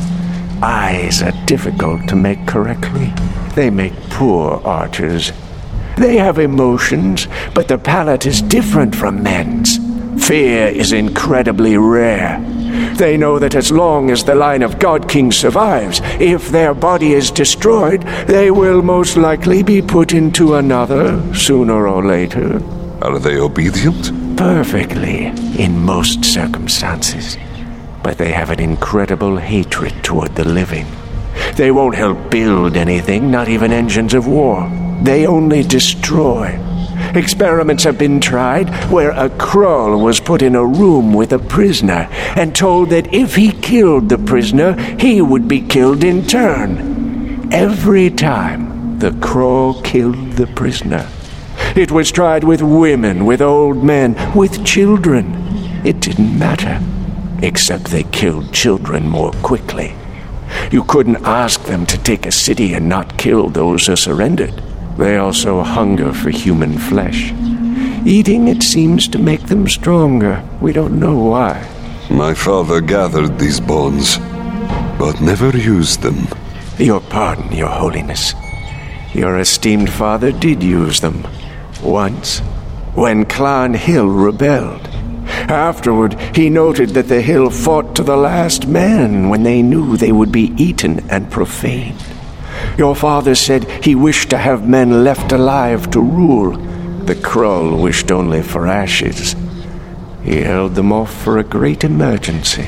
Eyes are difficult to make correctly. They make poor archers. They have emotions, but the palate is different from men's. Fear is incredibly rare. They know that as long as the line of God Kings survives, if their body is destroyed, they will most likely be put into another, sooner or later. Are they obedient? Perfectly, in most circumstances. But they have an incredible hatred toward the living. They won't help build anything, not even engines of war. They only destroy. Experiments have been tried where a Krull was put in a room with a prisoner and told that if he killed the prisoner, he would be killed in turn. Every time, the Krull killed the prisoner. It was tried with women, with old men, with children. It didn't matter, except they killed children more quickly. You couldn't ask them to take a city and not kill those who surrendered. They also hunger for human flesh. Eating it seems to make them stronger. We don't know why. My father gathered these bones, but never used them. Your pardon, Your Holiness. Your esteemed father did use them. Once, when Clan Hill rebelled. Afterward, he noted that the Hill fought to the last man when they knew they would be eaten and profaned. Your father said he wished to have men left alive to rule. The Krull wished only for ashes. He held them off for a great emergency.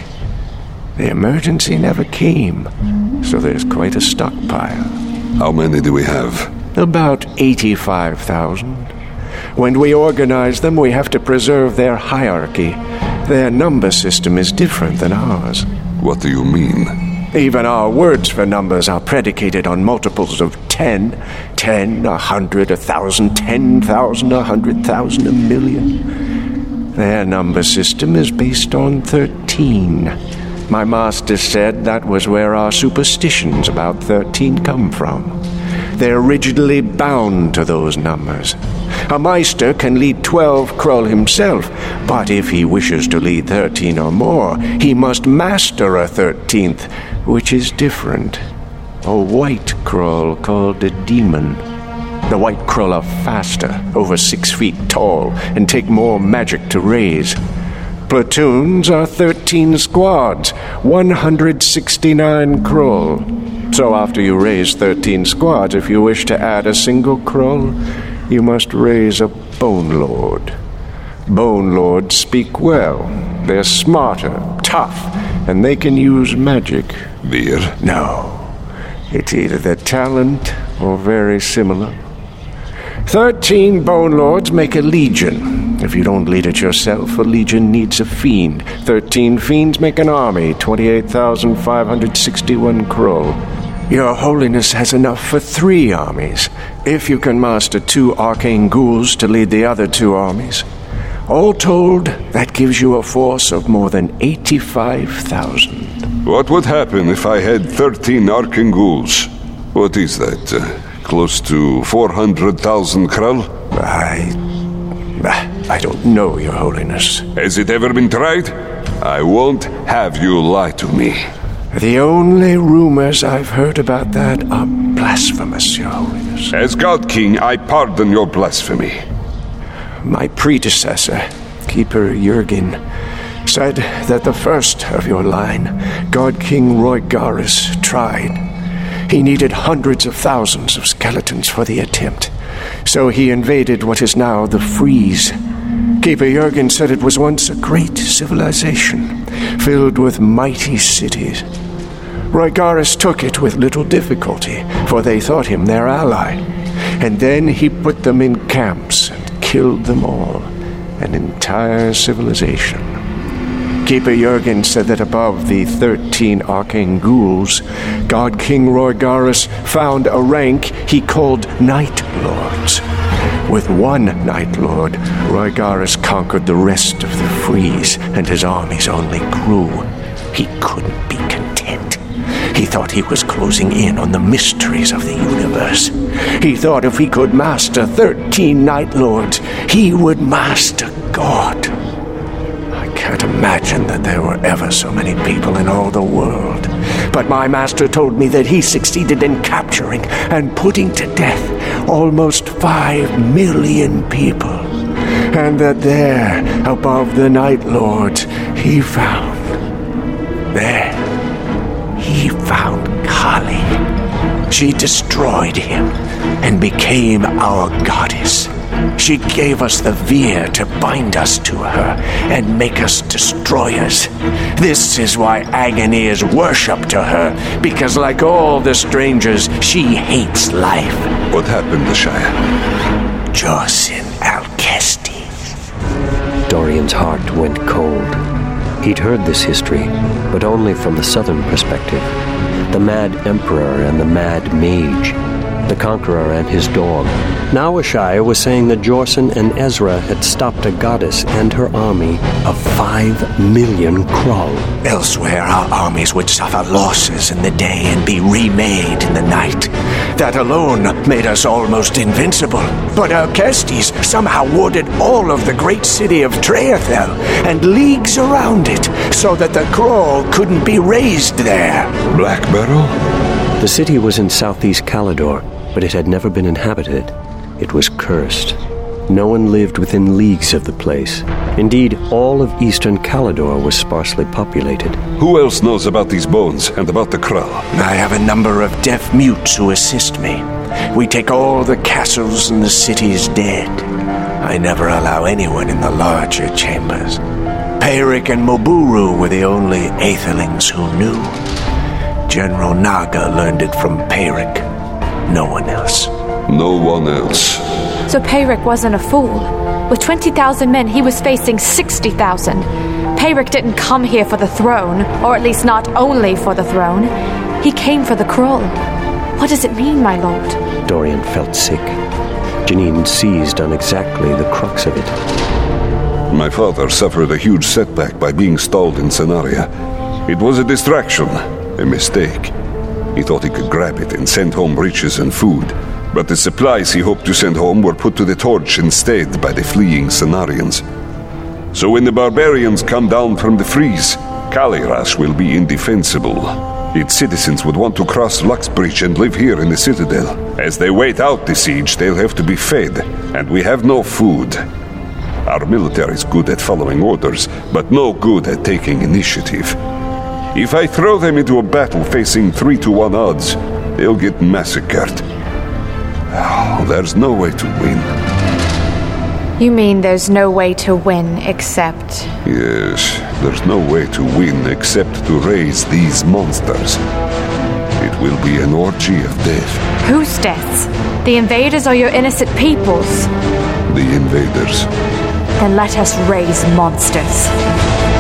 The emergency never came, so there's quite a stockpile. How many do we have? About eighty-five thousand. When we organize them, we have to preserve their hierarchy. Their number system is different than ours. What do you mean? Even our words for numbers are predicated on multiples of ten. Ten, a hundred, a thousand, ten thousand, a hundred thousand, a million. Their number system is based on thirteen. My master said that was where our superstitions about thirteen come from. They're rigidly bound to those numbers. A Meister can lead twelve Krull himself, but if he wishes to lead thirteen or more, he must master a thirteenth, which is different. A white Krull called a demon. The white Krull are faster, over six feet tall, and take more magic to raise. Platoons are thirteen squads, one hundred sixty-nine Krull. So after you raise thirteen squads, if you wish to add a single Krull, you must raise a Bone Lord. Bone Lords speak well. They're smarter, tough, and they can use magic. Beer? No. It's either their talent or very similar. Thirteen Bone Lords make a legion. If you don't lead it yourself, a legion needs a fiend. Thirteen fiends make an army, twenty-eight thousand five hundred sixty-one Krull. Your Holiness has enough for three armies, if you can master two arcane ghouls to lead the other two armies. All told, that gives you a force of more than eighty-five thousand. What would happen if I had thirteen arcane ghouls? What is that? Uh, close to four hundred thousand Krull? I... I don't know, Your Holiness. Has it ever been tried? I won't have you lie to me. The only rumors I've heard about that are blasphemous, Your Holiness. As God King, I pardon your blasphemy. My predecessor, Keeper Jurgen, said that the first of your line, God King Roygaris, tried. He needed hundreds of thousands of skeletons for the attempt, so he invaded what is now the Freeze. Keeper Jurgen said it was once a great civilization, filled with mighty cities. Roygaris took it with little difficulty, for they thought him their ally, and then he put them in camps and killed them all, an entire civilization. Keeper Jurgen said that above the thirteen arcane ghouls, God King Roygaris found a rank he called Night Lords. With one Night Lord, Roygaris conquered the rest of the Freeze, and his armies only grew. He couldn't be content. He thought he was closing in on the mysteries of the universe. He thought if he could master thirteen Night Lords, he would master God. I can't imagine that there were ever so many people in all the world. But my master told me that he succeeded in capturing and putting to death almost five million people. And that there, above the Night Lords, he found... There, he found Kali. She destroyed him and became our goddess. She gave us the Veer to bind us to her and make us destroyers. This is why Agony is worship to her, because like all the strangers, she hates life. What happened, Ashaya? Jossin Alcestis. Dorian's heart went cold. He'd heard this history, but only from the southern perspective. The Mad Emperor and the Mad Mage. The Conqueror and his dog. Now Ashaya was saying that Jorsen and Ezra had stopped a goddess and her army of five million Krull. Elsewhere, our armies would suffer losses in the day and be remade in the night. That alone made us almost invincible. But Alcestis somehow warded all of the great city of Treathel and leagues around it, so that the Krull couldn't be raised there. Black Barrel? The city was in southeast Calidor, but it had never been inhabited. It was cursed. No one lived within leagues of the place. Indeed, all of eastern Calidor was sparsely populated. Who else knows about these bones and about the Krull? I have a number of deaf mutes who assist me. We take all the castles and the cities dead. I never allow anyone in the larger chambers. Peyric and Moburu were the only Aetherlings who knew. General Naga learned it from Peyric. No one else. No one else. So Peyric wasn't a fool. With twenty thousand men, he was facing sixty thousand. Peyric didn't come here for the throne, or at least not only for the throne. He came for the Krull. What does it mean, my lord? Dorian felt sick. Janine seized on exactly the crux of it. My father suffered a huge setback by being stalled in Cenaria. It was a distraction, a mistake. He thought he could grab it and send home riches and food. But the supplies he hoped to send home were put to the torch instead by the fleeing Cenarians. So when the barbarians come down from the Freeze, Kaliras will be indefensible. Its citizens would want to cross Luxbridge and live here in the Citadel. As they wait out the siege, they'll have to be fed, and we have no food. Our military is good at following orders, but no good at taking initiative. If I throw them into a battle facing three to one odds, they'll get massacred. Oh, there's no way to win. You mean there's no way to win except... Yes, there's no way to win except to raise these monsters. It will be an orgy of death. Whose deaths? The invaders or your innocent people's? The invaders. Then let us raise monsters.